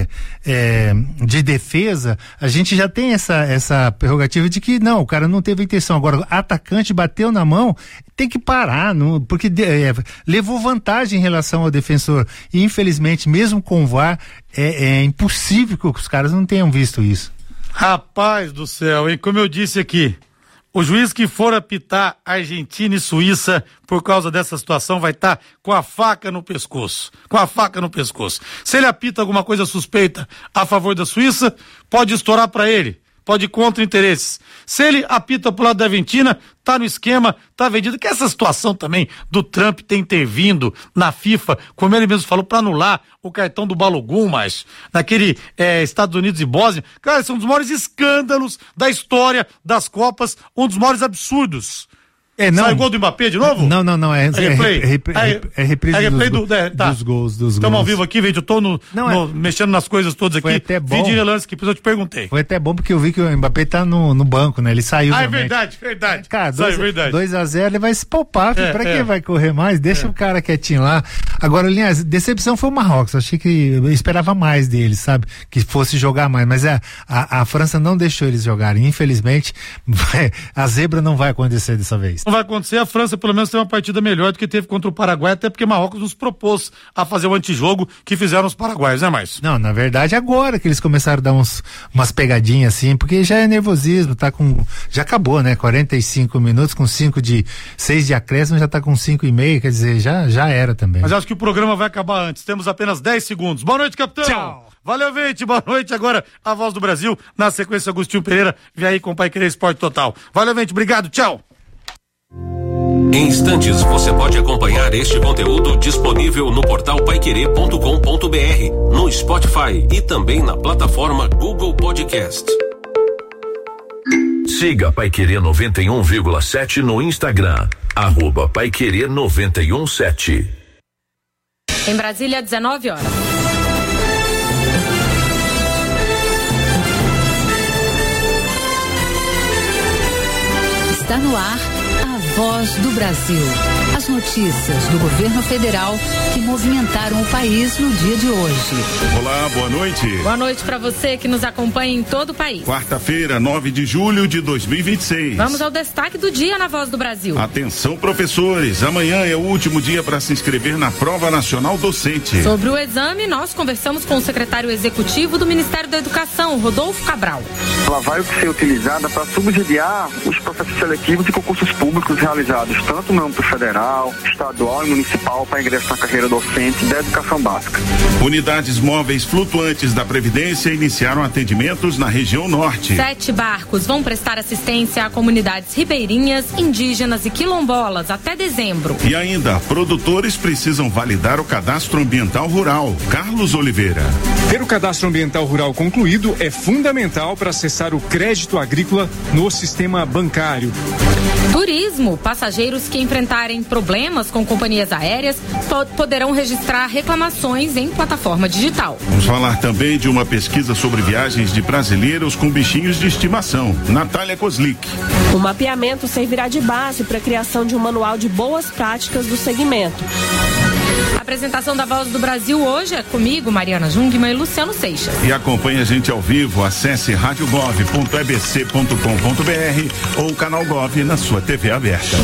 de defesa, a gente já tem essa prerrogativa de que não, o cara não teve intenção. Agora, o atacante bateu na mão, tem que parar, porque levou vantagem em relação ao defensor. E infelizmente, mesmo com o VAR, é impossível que os caras não tenham visto isso. Rapaz do céu, hein? Como eu disse aqui, o juiz que for apitar Argentina e Suíça por causa dessa situação vai estar com a faca no pescoço. Com a faca no pescoço. Se ele apita alguma coisa suspeita a favor da Suíça, pode estourar para ele. Pode ir contra interesses. Se ele apita pro lado da Argentina, tá no esquema, tá vendido. Que essa situação também do Trump ter intervindo na FIFA, como ele mesmo falou, para anular o cartão do Balogun, mas naquele Estados Unidos e Bósnia. Cara, esse é um dos maiores escândalos da história das Copas, um dos maiores absurdos. Sai o gol do Mbappé de novo? Não. É reprise dos gols. Estamos ao vivo aqui, veja, eu tô mexendo nas coisas todas aqui. Foi até bom. Vídeo relance que eu te perguntei. Foi até bom porque eu vi que o Mbappé tá no banco, né? Ele saiu. É verdade. Cara, 2-0 ele vai se poupar, pra quem vai correr mais? Deixa o cara quietinho lá. Agora, Linhares, decepção foi o Marrocos. Achei que eu esperava mais deles, sabe? Que fosse jogar mais, mas a França não deixou eles jogarem. Infelizmente, a zebra não vai acontecer dessa vez. Não vai acontecer, a França pelo menos tem uma partida melhor do que teve contra o Paraguai, até porque Marrocos nos propôs a fazer o antijogo que fizeram os paraguaios, né, mais? Não, na verdade agora que eles começaram a dar umas pegadinhas assim, porque já é nervosismo, já acabou, né, 45 minutos com 6 de acréscimo, já tá com 5,5, quer dizer, já era também. Mas acho que o programa vai acabar antes, temos apenas 10 segundos. Boa noite, capitão! Tchau! Valeu, gente, boa noite. Agora a Voz do Brasil, na sequência Agostinho Pereira, vem aí com o Pai Querer Esporte Total. Valeu, gente, obrigado, tchau! Em instantes, você pode acompanhar este conteúdo disponível no portal paiquerê.com.br, no Spotify e também na plataforma Google Podcast. Siga Paiquerê 91,7 no Instagram, @Paiquerê 91,7. Em Brasília, 19 horas. Está no ar a Voz do Brasil. As notícias do governo federal que movimentaram o país no dia de hoje. Olá, boa noite. Boa noite para você que nos acompanha em todo o país. Quarta-feira, 9 de julho de 2026. Vamos ao destaque do dia na Voz do Brasil. Atenção, professores. Amanhã é o último dia para se inscrever na Prova Nacional Docente. Sobre o exame, nós conversamos com o secretário executivo do Ministério da Educação, Rodolfo Cabral. Ela vai ser utilizada para subsidiar os processos seletivos de concursos públicos realizados tanto no âmbito federal, estadual e municipal para ingresso na carreira docente da educação básica. Unidades móveis flutuantes da Previdência iniciaram atendimentos na região norte. 7 barcos vão prestar assistência a comunidades ribeirinhas, indígenas e quilombolas até dezembro. E ainda, produtores precisam validar o cadastro ambiental rural. Carlos Oliveira. Ter o cadastro ambiental rural concluído é fundamental para acessar o crédito agrícola no sistema bancário. Turismo, passageiros que enfrentarem problemas problemas com companhias aéreas poderão registrar reclamações em plataforma digital. Vamos falar também de uma pesquisa sobre viagens de brasileiros com bichinhos de estimação. Natália Kozlik. O mapeamento servirá de base para a criação de um manual de boas práticas do segmento. A apresentação da Voz do Brasil hoje é comigo, Mariana Jungmann e Luciano Seixas. E acompanhe a gente ao vivo, acesse radiogov.ebc.com.br ou o canal Gov na sua TV aberta.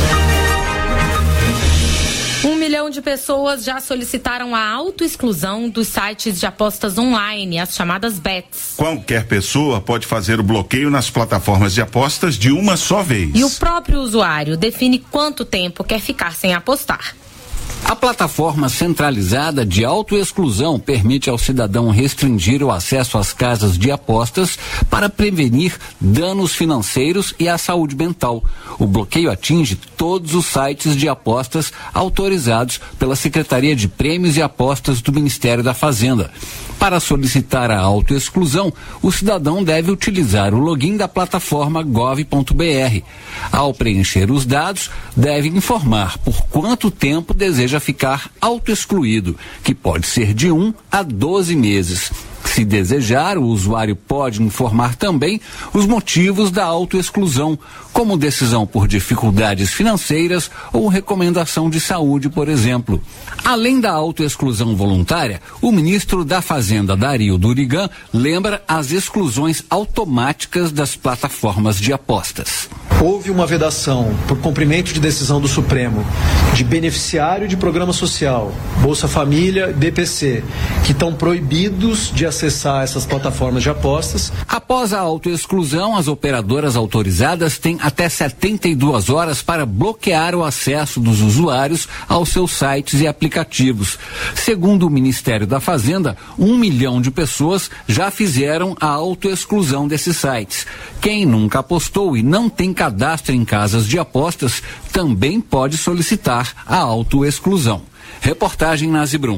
1 milhão de pessoas já solicitaram a autoexclusão dos sites de apostas online, as chamadas bets. Qualquer pessoa pode fazer o bloqueio nas plataformas de apostas de uma só vez. E o próprio usuário define quanto tempo quer ficar sem apostar. A plataforma centralizada de autoexclusão permite ao cidadão restringir o acesso às casas de apostas para prevenir danos financeiros e à saúde mental. O bloqueio atinge todos os sites de apostas autorizados pela Secretaria de Prêmios e Apostas do Ministério da Fazenda. Para solicitar a autoexclusão, o cidadão deve utilizar o login da plataforma gov.br. Ao preencher os dados, deve informar por quanto tempo deseja ficar autoexcluído, que pode ser de 1 a 12 meses. Se desejar, o usuário pode informar também os motivos da autoexclusão, como decisão por dificuldades financeiras ou recomendação de saúde, por exemplo. Além da autoexclusão voluntária, o ministro da Fazenda, Dario Durigan, lembra as exclusões automáticas das plataformas de apostas. Houve uma vedação por cumprimento de decisão do Supremo de beneficiário de programa social, Bolsa Família e BPC, que estão proibidos de acessar essas plataformas de apostas. Após a autoexclusão, as operadoras autorizadas têm até 72 horas para bloquear o acesso dos usuários aos seus sites e aplicativos. Segundo o Ministério da Fazenda, 1 milhão de pessoas já fizeram a autoexclusão desses sites. Quem nunca apostou e não tem cadastro em casas de apostas também pode solicitar a autoexclusão. Reportagem Nazi Brum.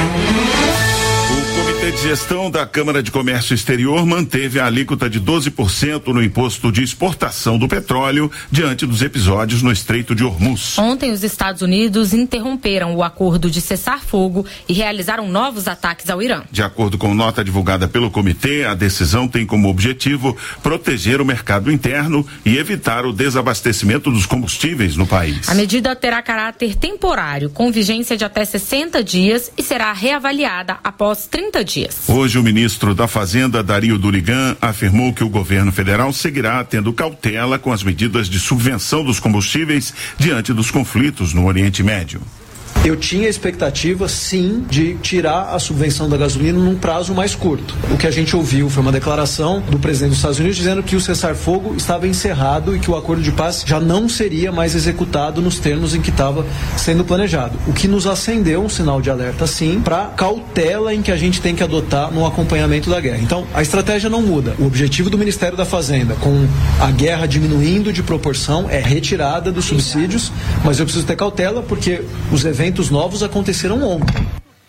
O Comitê de Gestão da Câmara de Comércio Exterior manteve a alíquota de 12% no imposto de exportação do petróleo diante dos episódios no Estreito de Hormuz. Ontem, os Estados Unidos interromperam o acordo de cessar-fogo e realizaram novos ataques ao Irã. De acordo com nota divulgada pelo comitê, a decisão tem como objetivo proteger o mercado interno e evitar o desabastecimento dos combustíveis no país. A medida terá caráter temporário, com vigência de até 60 dias e será reavaliada após 30 dias. Hoje, o ministro da Fazenda, Dario Durigan, afirmou que o governo federal seguirá tendo cautela com as medidas de subvenção dos combustíveis diante dos conflitos no Oriente Médio. Eu tinha expectativa, sim, de tirar a subvenção da gasolina num prazo mais curto. O que a gente ouviu foi uma declaração do presidente dos Estados Unidos dizendo que o cessar-fogo estava encerrado e que o acordo de paz já não seria mais executado nos termos em que estava sendo planejado. O que nos acendeu um sinal de alerta, sim, para cautela em que a gente tem que adotar no acompanhamento da guerra. Então, a estratégia não muda. O objetivo do Ministério da Fazenda, com a guerra diminuindo de proporção, é retirada dos subsídios, mas eu preciso ter cautela porque os eventos novos aconteceram ontem.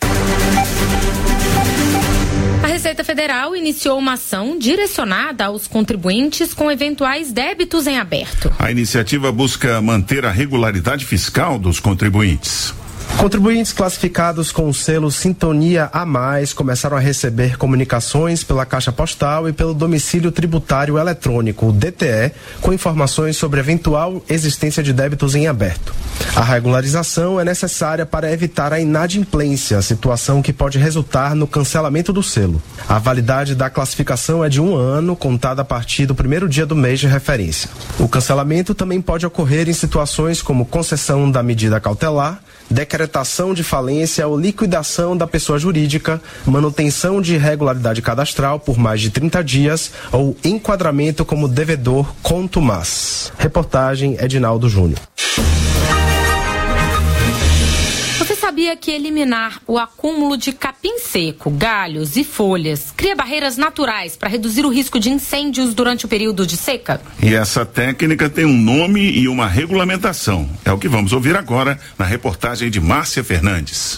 A Receita Federal iniciou uma ação direcionada aos contribuintes com eventuais débitos em aberto. A iniciativa busca manter a regularidade fiscal dos contribuintes. Contribuintes classificados com o selo Sintonia a Mais começaram a receber comunicações pela Caixa Postal e pelo Domicílio Tributário Eletrônico, o DTE, com informações sobre eventual existência de débitos em aberto. A regularização é necessária para evitar a inadimplência, situação que pode resultar no cancelamento do selo. A validade da classificação é de 1 ano, contada a partir do primeiro dia do mês de referência. O cancelamento também pode ocorrer em situações como concessão da medida cautelar, decretação de falência ou liquidação da pessoa jurídica, manutenção de irregularidade cadastral por mais de 30 dias ou enquadramento como devedor contumaz. Reportagem Edinaldo Júnior. Você sabia que eliminar o acúmulo de capim seco, galhos e folhas cria barreiras naturais para reduzir o risco de incêndios durante o período de seca? E essa técnica tem um nome e uma regulamentação. É o que vamos ouvir agora na reportagem de Márcia Fernandes.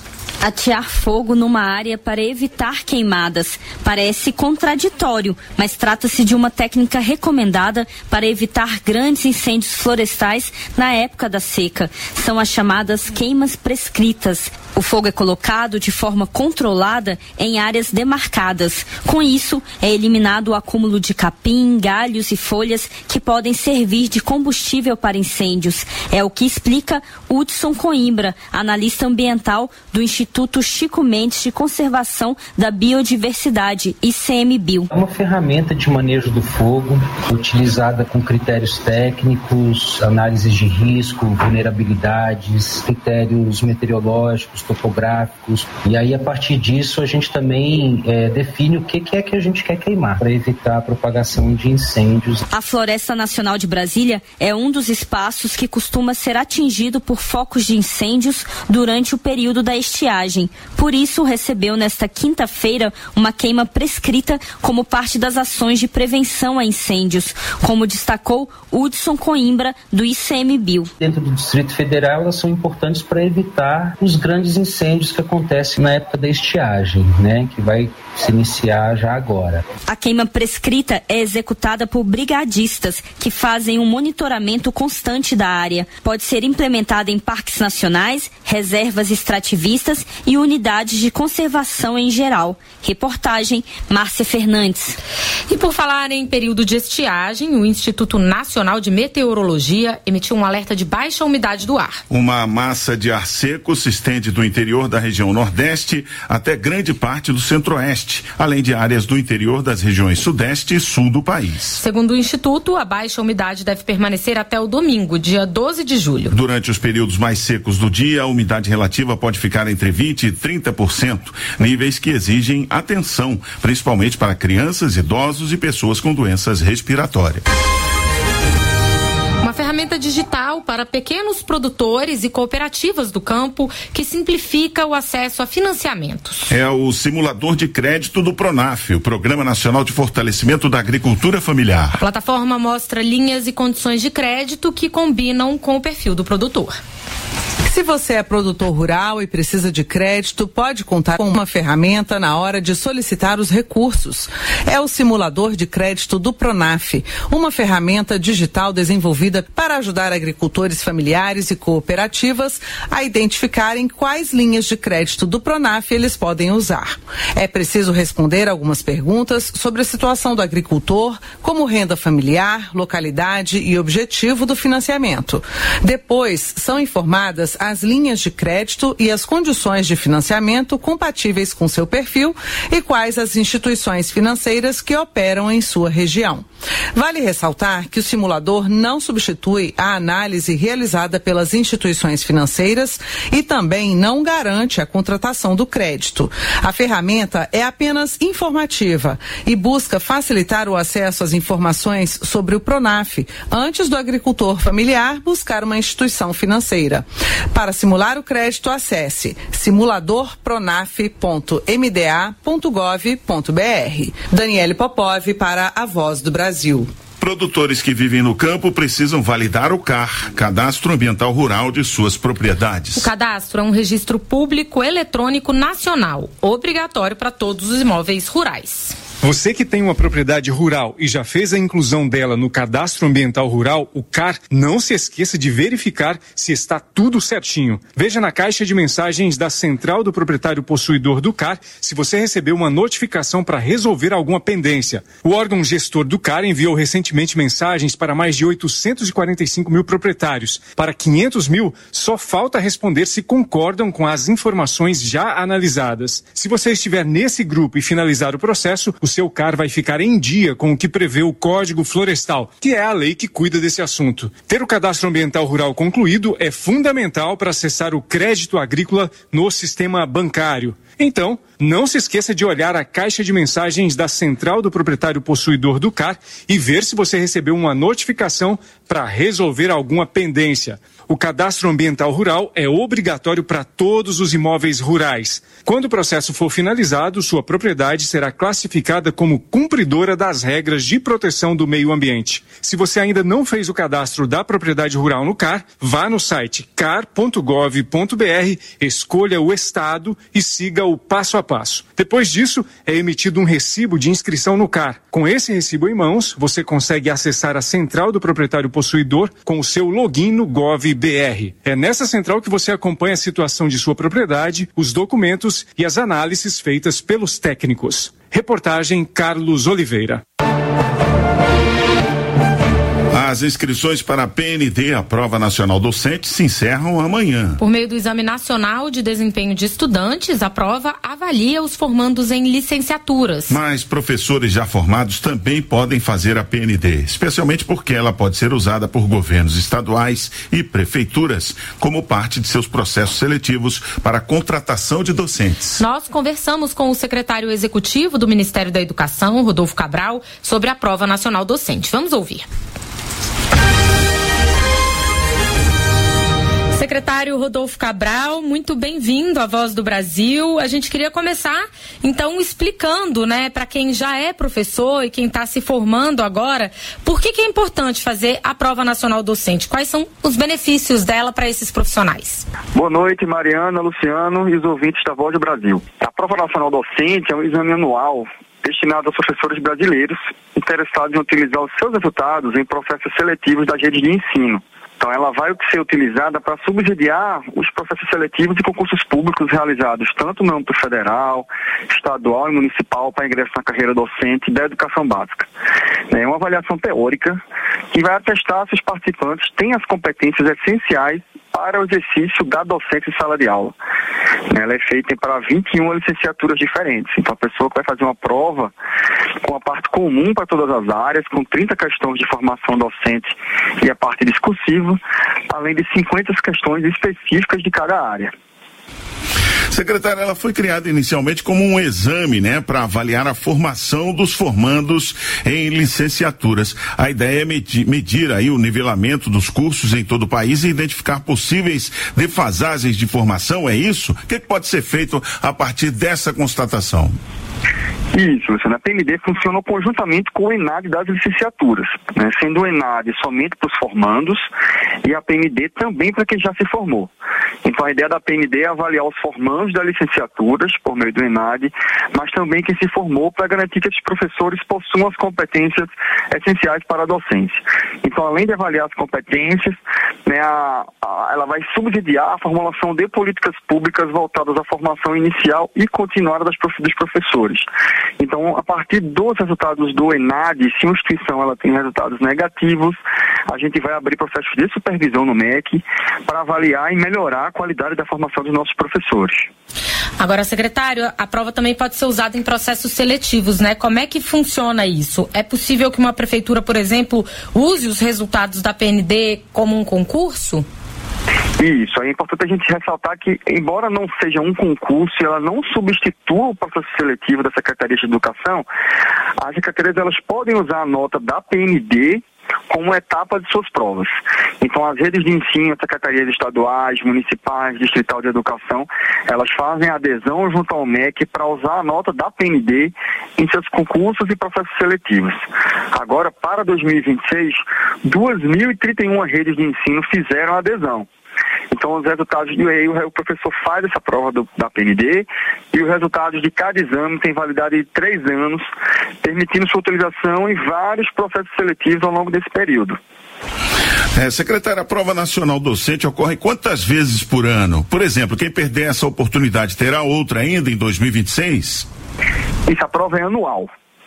Atear fogo numa área para evitar queimadas parece contraditório, mas trata-se de uma técnica recomendada para evitar grandes incêndios florestais na época da seca. São as chamadas queimas prescritas. O fogo é colocado de forma controlada em áreas demarcadas. Com isso, é eliminado o acúmulo de capim, galhos e folhas que podem servir de combustível para incêndios. É o que explica Hudson Coimbra, analista ambiental do Instituto Chico Mendes de Conservação da Biodiversidade, ICMBio. É uma ferramenta de manejo do fogo, utilizada com critérios técnicos, análises de risco, vulnerabilidades, critérios meteorológicos, topográficos, e aí a partir disso a gente também define o que é que a gente quer queimar para evitar a propagação de incêndios. A Floresta Nacional de Brasília é um dos espaços que costuma ser atingido por focos de incêndios durante o período da estiagem. Por isso recebeu nesta quinta-feira uma queima prescrita como parte das ações de prevenção a incêndios, como destacou Hudson Coimbra do ICMBio. Dentro do Distrito Federal elas são importantes para evitar os grandes incêndios que acontecem na época da estiagem, né, que vai se iniciar já agora. A queima prescrita é executada por brigadistas que fazem um monitoramento constante da área. Pode ser implementada em parques nacionais, reservas extrativistas e unidades de conservação em geral. Reportagem Márcia Fernandes. E por falar em período de estiagem, o Instituto Nacional de Meteorologia emitiu um alerta de baixa umidade do ar. Uma massa de ar seco se estende do interior da região Nordeste até grande parte do Centro-Oeste, além de áreas do interior das regiões Sudeste e Sul do país. Segundo o Instituto, a baixa umidade deve permanecer até o domingo, dia 12 de julho. Durante os períodos mais secos do dia, a umidade relativa pode ficar entre 20% e 30%, níveis que exigem atenção, principalmente para crianças, idosos e pessoas com doenças respiratórias. Uma ferramenta digital para pequenos produtores e cooperativas do campo que simplifica o acesso a financiamentos. É o simulador de crédito do PRONAF, o Programa Nacional de Fortalecimento da Agricultura Familiar. A plataforma mostra linhas e condições de crédito que combinam com o perfil do produtor. Se você é produtor rural e precisa de crédito, pode contar com uma ferramenta na hora de solicitar os recursos. É o simulador de crédito do PRONAF, uma ferramenta digital desenvolvida para ajudar agricultores familiares e cooperativas a identificarem quais linhas de crédito do PRONAF eles podem usar. É preciso responder algumas perguntas sobre a situação do agricultor, como renda familiar, localidade e objetivo do financiamento. Depois, são informadas as linhas de crédito e as condições de financiamento compatíveis com seu perfil e quais as instituições financeiras que operam em sua região. Vale ressaltar que o simulador não substitui a análise realizada pelas instituições financeiras e também não garante a contratação do crédito. A ferramenta é apenas informativa e busca facilitar o acesso às informações sobre o PRONAF antes do agricultor familiar buscar uma instituição financeira. Para simular o crédito, acesse simuladorpronaf.mda.gov.br. Daniele Popov para a Voz do Brasil. Produtores que vivem no campo precisam validar o CAR, Cadastro Ambiental Rural, de suas propriedades. O cadastro é um registro público eletrônico nacional, obrigatório para todos os imóveis rurais. Você que tem uma propriedade rural e já fez a inclusão dela no Cadastro Ambiental Rural, o CAR, não se esqueça de verificar se está tudo certinho. Veja na caixa de mensagens da Central do Proprietário Possuidor do CAR se você recebeu uma notificação para resolver alguma pendência. O órgão gestor do CAR enviou recentemente mensagens para mais de 845 mil proprietários. Para 500 mil, só falta responder se concordam com as informações já analisadas. Se você estiver nesse grupo e finalizar o processo, o seu CAR vai ficar em dia com o que prevê o Código Florestal, que é a lei que cuida desse assunto. Ter o Cadastro Ambiental Rural concluído é fundamental para acessar o crédito agrícola no sistema bancário. Então, não se esqueça de olhar a caixa de mensagens da central do proprietário possuidor do CAR e ver se você recebeu uma notificação para resolver alguma pendência. O cadastro ambiental rural é obrigatório para todos os imóveis rurais. Quando o processo for finalizado, sua propriedade será classificada como cumpridora das regras de proteção do meio ambiente. Se você ainda não fez o cadastro da propriedade rural no CAR, vá no site car.gov.br, escolha o estado e siga o passo a passo. Depois disso, é emitido um recibo de inscrição no CAR. Com esse recibo em mãos, você consegue acessar a central do proprietário possuidor com o seu login no Gov.br. É nessa central que você acompanha a situação de sua propriedade, os documentos e as análises feitas pelos técnicos. Reportagem Carlos Oliveira. As inscrições para a PND, a Prova Nacional Docente, se encerram amanhã. Por meio do Exame Nacional de Desempenho de Estudantes, a prova avalia os formandos em licenciaturas. Mas professores já formados também podem fazer a PND, especialmente porque ela pode ser usada por governos estaduais e prefeituras como parte de seus processos seletivos para a contratação de docentes. Nós conversamos com o secretário executivo do Ministério da Educação, Rodolfo Cabral, sobre a Prova Nacional Docente. Vamos ouvir. Secretário Rodolfo Cabral, muito bem-vindo à Voz do Brasil. A gente queria começar, então, explicando, né, para quem já é professor e quem está se formando agora, por que é importante fazer a Prova Nacional Docente? Quais são os benefícios dela para esses profissionais? Boa noite, Mariana, Luciano e os ouvintes da Voz do Brasil. A Prova Nacional Docente é um exame anual destinado aos professores brasileiros interessados em utilizar os seus resultados em processos seletivos das redes de ensino. Então, ela vai ser utilizada para subsidiar os processos seletivos de concursos públicos realizados tanto no âmbito federal, estadual e municipal para ingresso na carreira docente da educação básica. É uma avaliação teórica que vai atestar se os participantes têm as competências essenciais para o exercício da docência em sala de aula. Ela é feita para 21 licenciaturas diferentes. Então, a pessoa que vai fazer uma prova com a parte comum para todas as áreas, com 30 questões de formação docente e a parte discursiva, além de 50 questões específicas de cada área. Secretária, ela foi criada inicialmente como um exame, né, para avaliar a formação dos formandos em licenciaturas. A ideia é medir aí o nivelamento dos cursos em todo o país e identificar possíveis defasagens de formação, é isso? O que pode ser feito a partir dessa constatação? Isso, Luciano. A PND funciona conjuntamente com o ENAD das licenciaturas, né? Sendo o ENAD somente para os formandos e a PND também para quem já se formou. Então, a ideia da PND é avaliar os formandos das licenciaturas por meio do ENAD, mas também quem se formou para garantir que os professores possuam as competências essenciais para a docência. Então, além de avaliar as competências, né, ela vai subsidiar a formulação de políticas públicas voltadas à formação inicial e continuada dos professores. Então, a partir dos resultados do ENAD, se uma instituição ela tem resultados negativos, a gente vai abrir processos de supervisão no MEC para avaliar e melhorar a qualidade da formação dos nossos professores. Agora, secretário, a prova também pode ser usada em processos seletivos, né? Como é que funciona isso? É possível que uma prefeitura, por exemplo, use os resultados da PND como um concurso? Isso, é importante a gente ressaltar que, embora não seja um concurso, ela não substitua o processo seletivo da Secretaria de Educação, as secretarias elas podem usar a nota da PND como etapa de suas provas. Então, as redes de ensino, secretarias estaduais, municipais, distrital de educação, elas fazem adesão junto ao MEC para usar a nota da PND em seus concursos e processos seletivos. Agora, para 2026, 2.031 redes de ensino fizeram adesão. Então, os resultados do EI, o professor faz essa prova da PND e os resultados de cada exame têm validade de 3 anos, permitindo sua utilização em vários processos seletivos ao longo desse período. Secretária, a Prova Nacional Docente ocorre quantas vezes por ano? Por exemplo, quem perder essa oportunidade terá outra ainda em 2026? Essa prova é anual.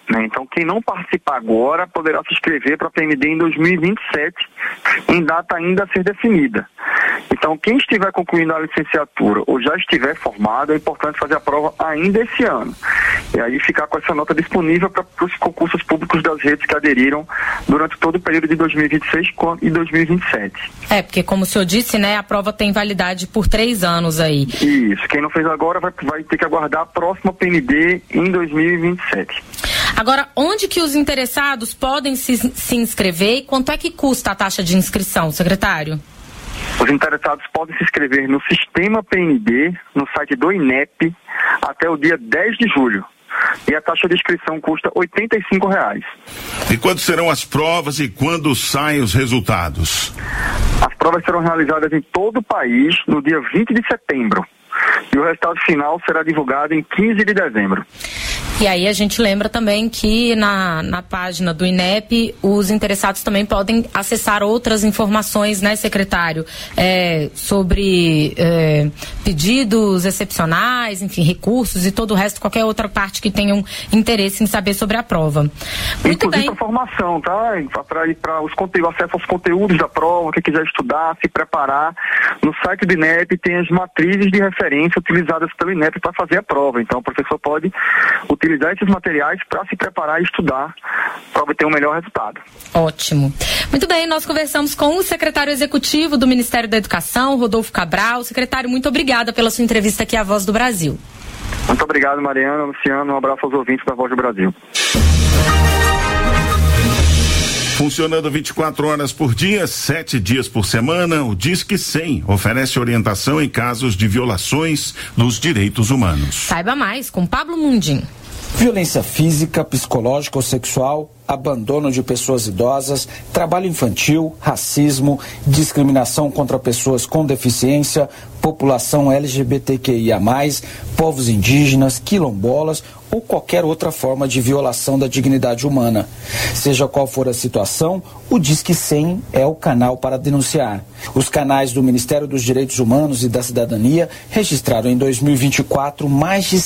né? Então, quem não participar agora poderá se inscrever para a PMD em 2027, em data ainda a ser definida. Então, quem estiver concluindo a licenciatura ou já estiver formado, é importante fazer a prova ainda esse ano. E aí ficar com essa nota disponível para os concursos públicos das redes que aderiram durante todo o período de 2026 e 2027. Porque como o senhor disse, né, a prova tem validade por 3 anos aí. Isso, quem não fez agora vai ter que aguardar a próxima PMD em 2027. Agora, onde que os interessados podem se inscrever e quanto é que custa a taxa de inscrição, secretário? Os interessados podem se inscrever no Sistema PND, no site do INEP, até o dia 10 de julho. E a taxa de inscrição custa R$ 85,00. E quando serão as provas e quando saem os resultados? As provas serão realizadas em todo o país no dia 20 de setembro. E o resultado final será divulgado em 15 de dezembro. E aí a gente lembra também que na página do INEP os interessados também podem acessar outras informações, né, secretário? Sobre pedidos excepcionais, enfim, recursos e todo o resto, qualquer outra parte que tenham interesse em saber sobre a prova. Muito inclusive bem. Para formação, tá? Para os conteúdos, acesso aos conteúdos da prova, quem quiser estudar, se preparar. No site do INEP tem as matrizes de referência utilizadas pelo INEP para fazer a prova. Então o professor pode utilizar esses materiais para se preparar e estudar para obter um melhor resultado. Ótimo. Muito bem, nós conversamos com o secretário executivo do Ministério da Educação, Rodolfo Cabral. Secretário, muito obrigada pela sua entrevista aqui à Voz do Brasil. Muito obrigado, Mariana, Luciano. Um abraço aos ouvintes da Voz do Brasil. Funcionando 24 horas por dia, 7 dias por semana, o Disque 100 oferece orientação em casos de violações dos direitos humanos. Saiba mais com Pablo Mundim. Violência física, psicológica ou sexual, abandono de pessoas idosas, trabalho infantil, racismo, discriminação contra pessoas com deficiência, população LGBTQIA+, povos indígenas, quilombolas ou qualquer outra forma de violação da dignidade humana. Seja qual for a situação, o Disque 100 é o canal para denunciar. Os canais do Ministério dos Direitos Humanos e da Cidadania registraram em 2024 mais de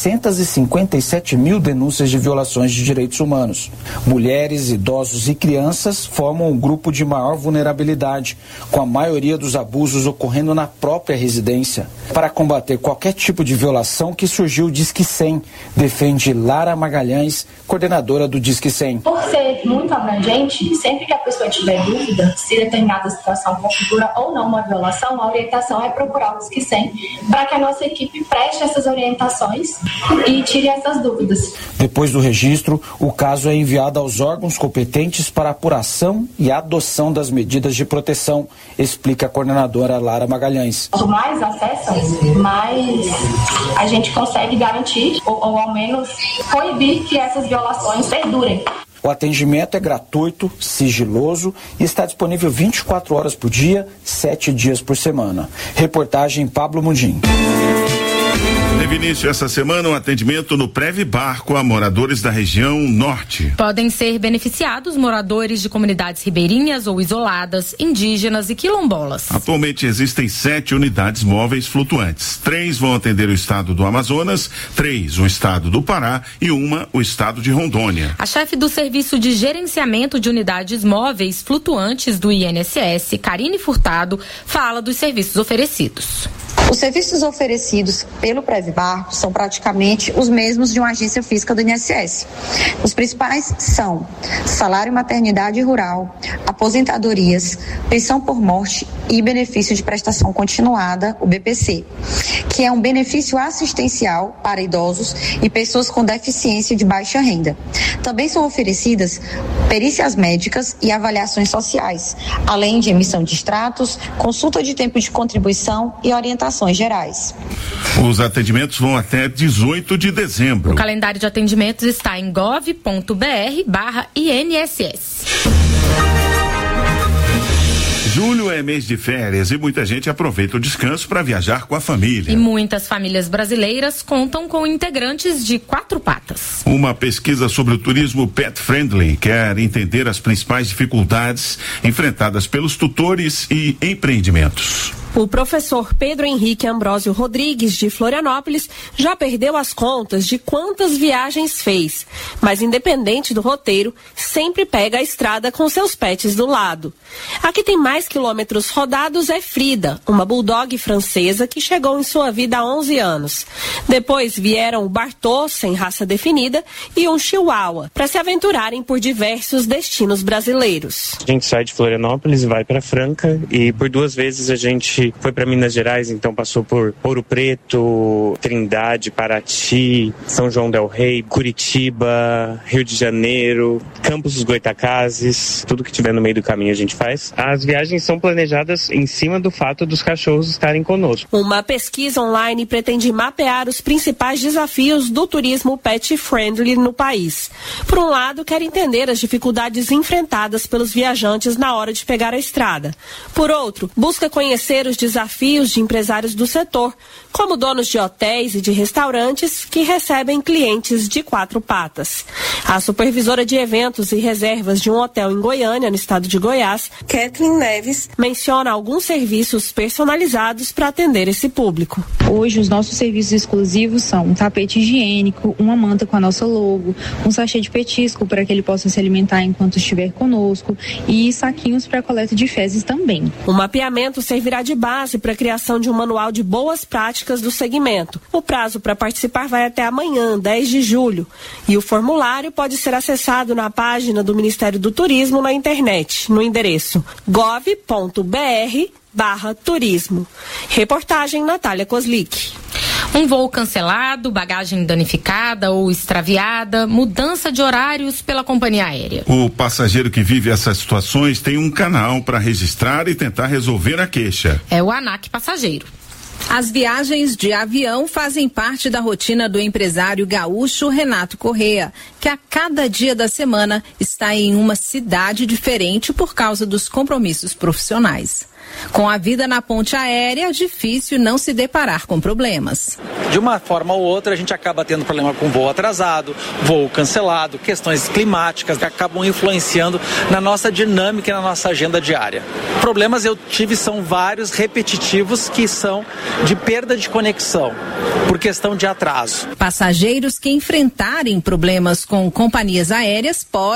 657 mil denúncias de violações de direitos humanos. Mulheres, idosos e crianças formam o grupo de maior vulnerabilidade, com a maioria dos abusos ocorrendo na própria residência. Para combater qualquer tipo de violação que surgiu o Disque 100, defende Lara Magalhães, coordenadora do Disque 100. Por ser muito abrangente, sempre que a pessoa tiver dúvida se determinada situação configura ou não uma violação, a orientação é procurar o Disque 100 para que a nossa equipe preste essas orientações e tire essas dúvidas. Depois do registro, o caso é enviado aos órgãos competentes para apuração e adoção das medidas de proteção, explica a coordenadora Lara Magalhães. Quanto mais acessam, mais a gente consegue garantir ou ao menos proibir que essas violações perdurem. O atendimento é gratuito, sigiloso e está disponível 24 horas por dia, 7 dias por semana. Reportagem Pablo Mundim. Teve início essa semana um atendimento no Prev Barco a moradores da região norte. Podem ser beneficiados moradores de comunidades ribeirinhas ou isoladas, indígenas e quilombolas. Atualmente existem 7 unidades móveis flutuantes. 3 vão atender o estado do Amazonas, 3 o estado do Pará e 1 o estado de Rondônia. A chefe do Serviço de Gerenciamento de Unidades Móveis Flutuantes do INSS, Karine Furtado, fala dos serviços oferecidos. Os serviços oferecidos pelo Prev Barco são praticamente os mesmos de uma agência física do INSS. Os principais são salário maternidade rural, aposentadorias, pensão por morte e benefício de prestação continuada, o BPC, que é um benefício assistencial para idosos e pessoas com deficiência de baixa renda. Também são oferecidas perícias médicas e avaliações sociais, além de emissão de extratos, consulta de tempo de contribuição e orientação gerais. Os atendimentos vão até 18 de dezembro. O calendário de atendimentos está em gov.br/INSS. Julho é mês de férias e muita gente aproveita o descanso para viajar com a família. E muitas famílias brasileiras contam com integrantes de 4 patas. Uma pesquisa sobre o turismo pet friendly quer entender as principais dificuldades enfrentadas pelos tutores e empreendimentos. O professor Pedro Henrique Ambrósio Rodrigues, de Florianópolis, já perdeu as contas de quantas viagens fez, mas independente do roteiro, sempre pega a estrada com seus pets do lado. A que tem mais quilômetros rodados é Frida, uma bulldog francesa que chegou em sua vida há 11 anos. Depois vieram o Bartô, sem raça definida, e um Chihuahua, para se aventurarem por diversos destinos brasileiros. A gente sai de Florianópolis e vai para Franca, e por 2 vezes a gente foi para Minas Gerais, então passou por Ouro Preto, Trindade, Paraty, São João del Rei, Curitiba, Rio de Janeiro, Campos dos Goytacazes, tudo que tiver no meio do caminho a gente faz. As viagens são planejadas em cima do fato dos cachorros estarem conosco. Uma pesquisa online pretende mapear os principais desafios do turismo pet friendly no país. Por um lado, quer entender as dificuldades enfrentadas pelos viajantes na hora de pegar a estrada. Por outro, busca conhecer os desafios de empresários do setor, como donos de hotéis e de restaurantes que recebem clientes de 4 patas. A supervisora de eventos e reservas de um hotel em Goiânia, no estado de Goiás, Kathleen Neves, menciona alguns serviços personalizados para atender esse público. Hoje, os nossos serviços exclusivos são um tapete higiênico, uma manta com a nossa logo, um sachê de petisco para que ele possa se alimentar enquanto estiver conosco e saquinhos para coleta de fezes também. O mapeamento servirá de base para a criação de um manual de boas práticas do segmento. O prazo para participar vai até amanhã, 10 de julho, e o formulário pode ser acessado na página do Ministério do Turismo na internet, no endereço gov.br/turismo. Reportagem Natália Kozlik. Um voo cancelado, bagagem danificada ou extraviada, mudança de horários pela companhia aérea. O passageiro que vive essas situações tem um canal para registrar e tentar resolver a queixa. É o ANAC Passageiro. As viagens de avião fazem parte da rotina do empresário gaúcho Renato Correa, que a cada dia da semana está em uma cidade diferente por causa dos compromissos profissionais. Com a vida na ponte aérea, é difícil não se deparar com problemas. De uma forma ou outra, a gente acaba tendo problema com voo atrasado, voo cancelado, questões climáticas que acabam influenciando na nossa dinâmica e na nossa agenda diária. Problemas eu tive são vários, repetitivos, que são de perda de conexão, por questão de atraso. Passageiros que enfrentarem problemas com companhias aéreas podem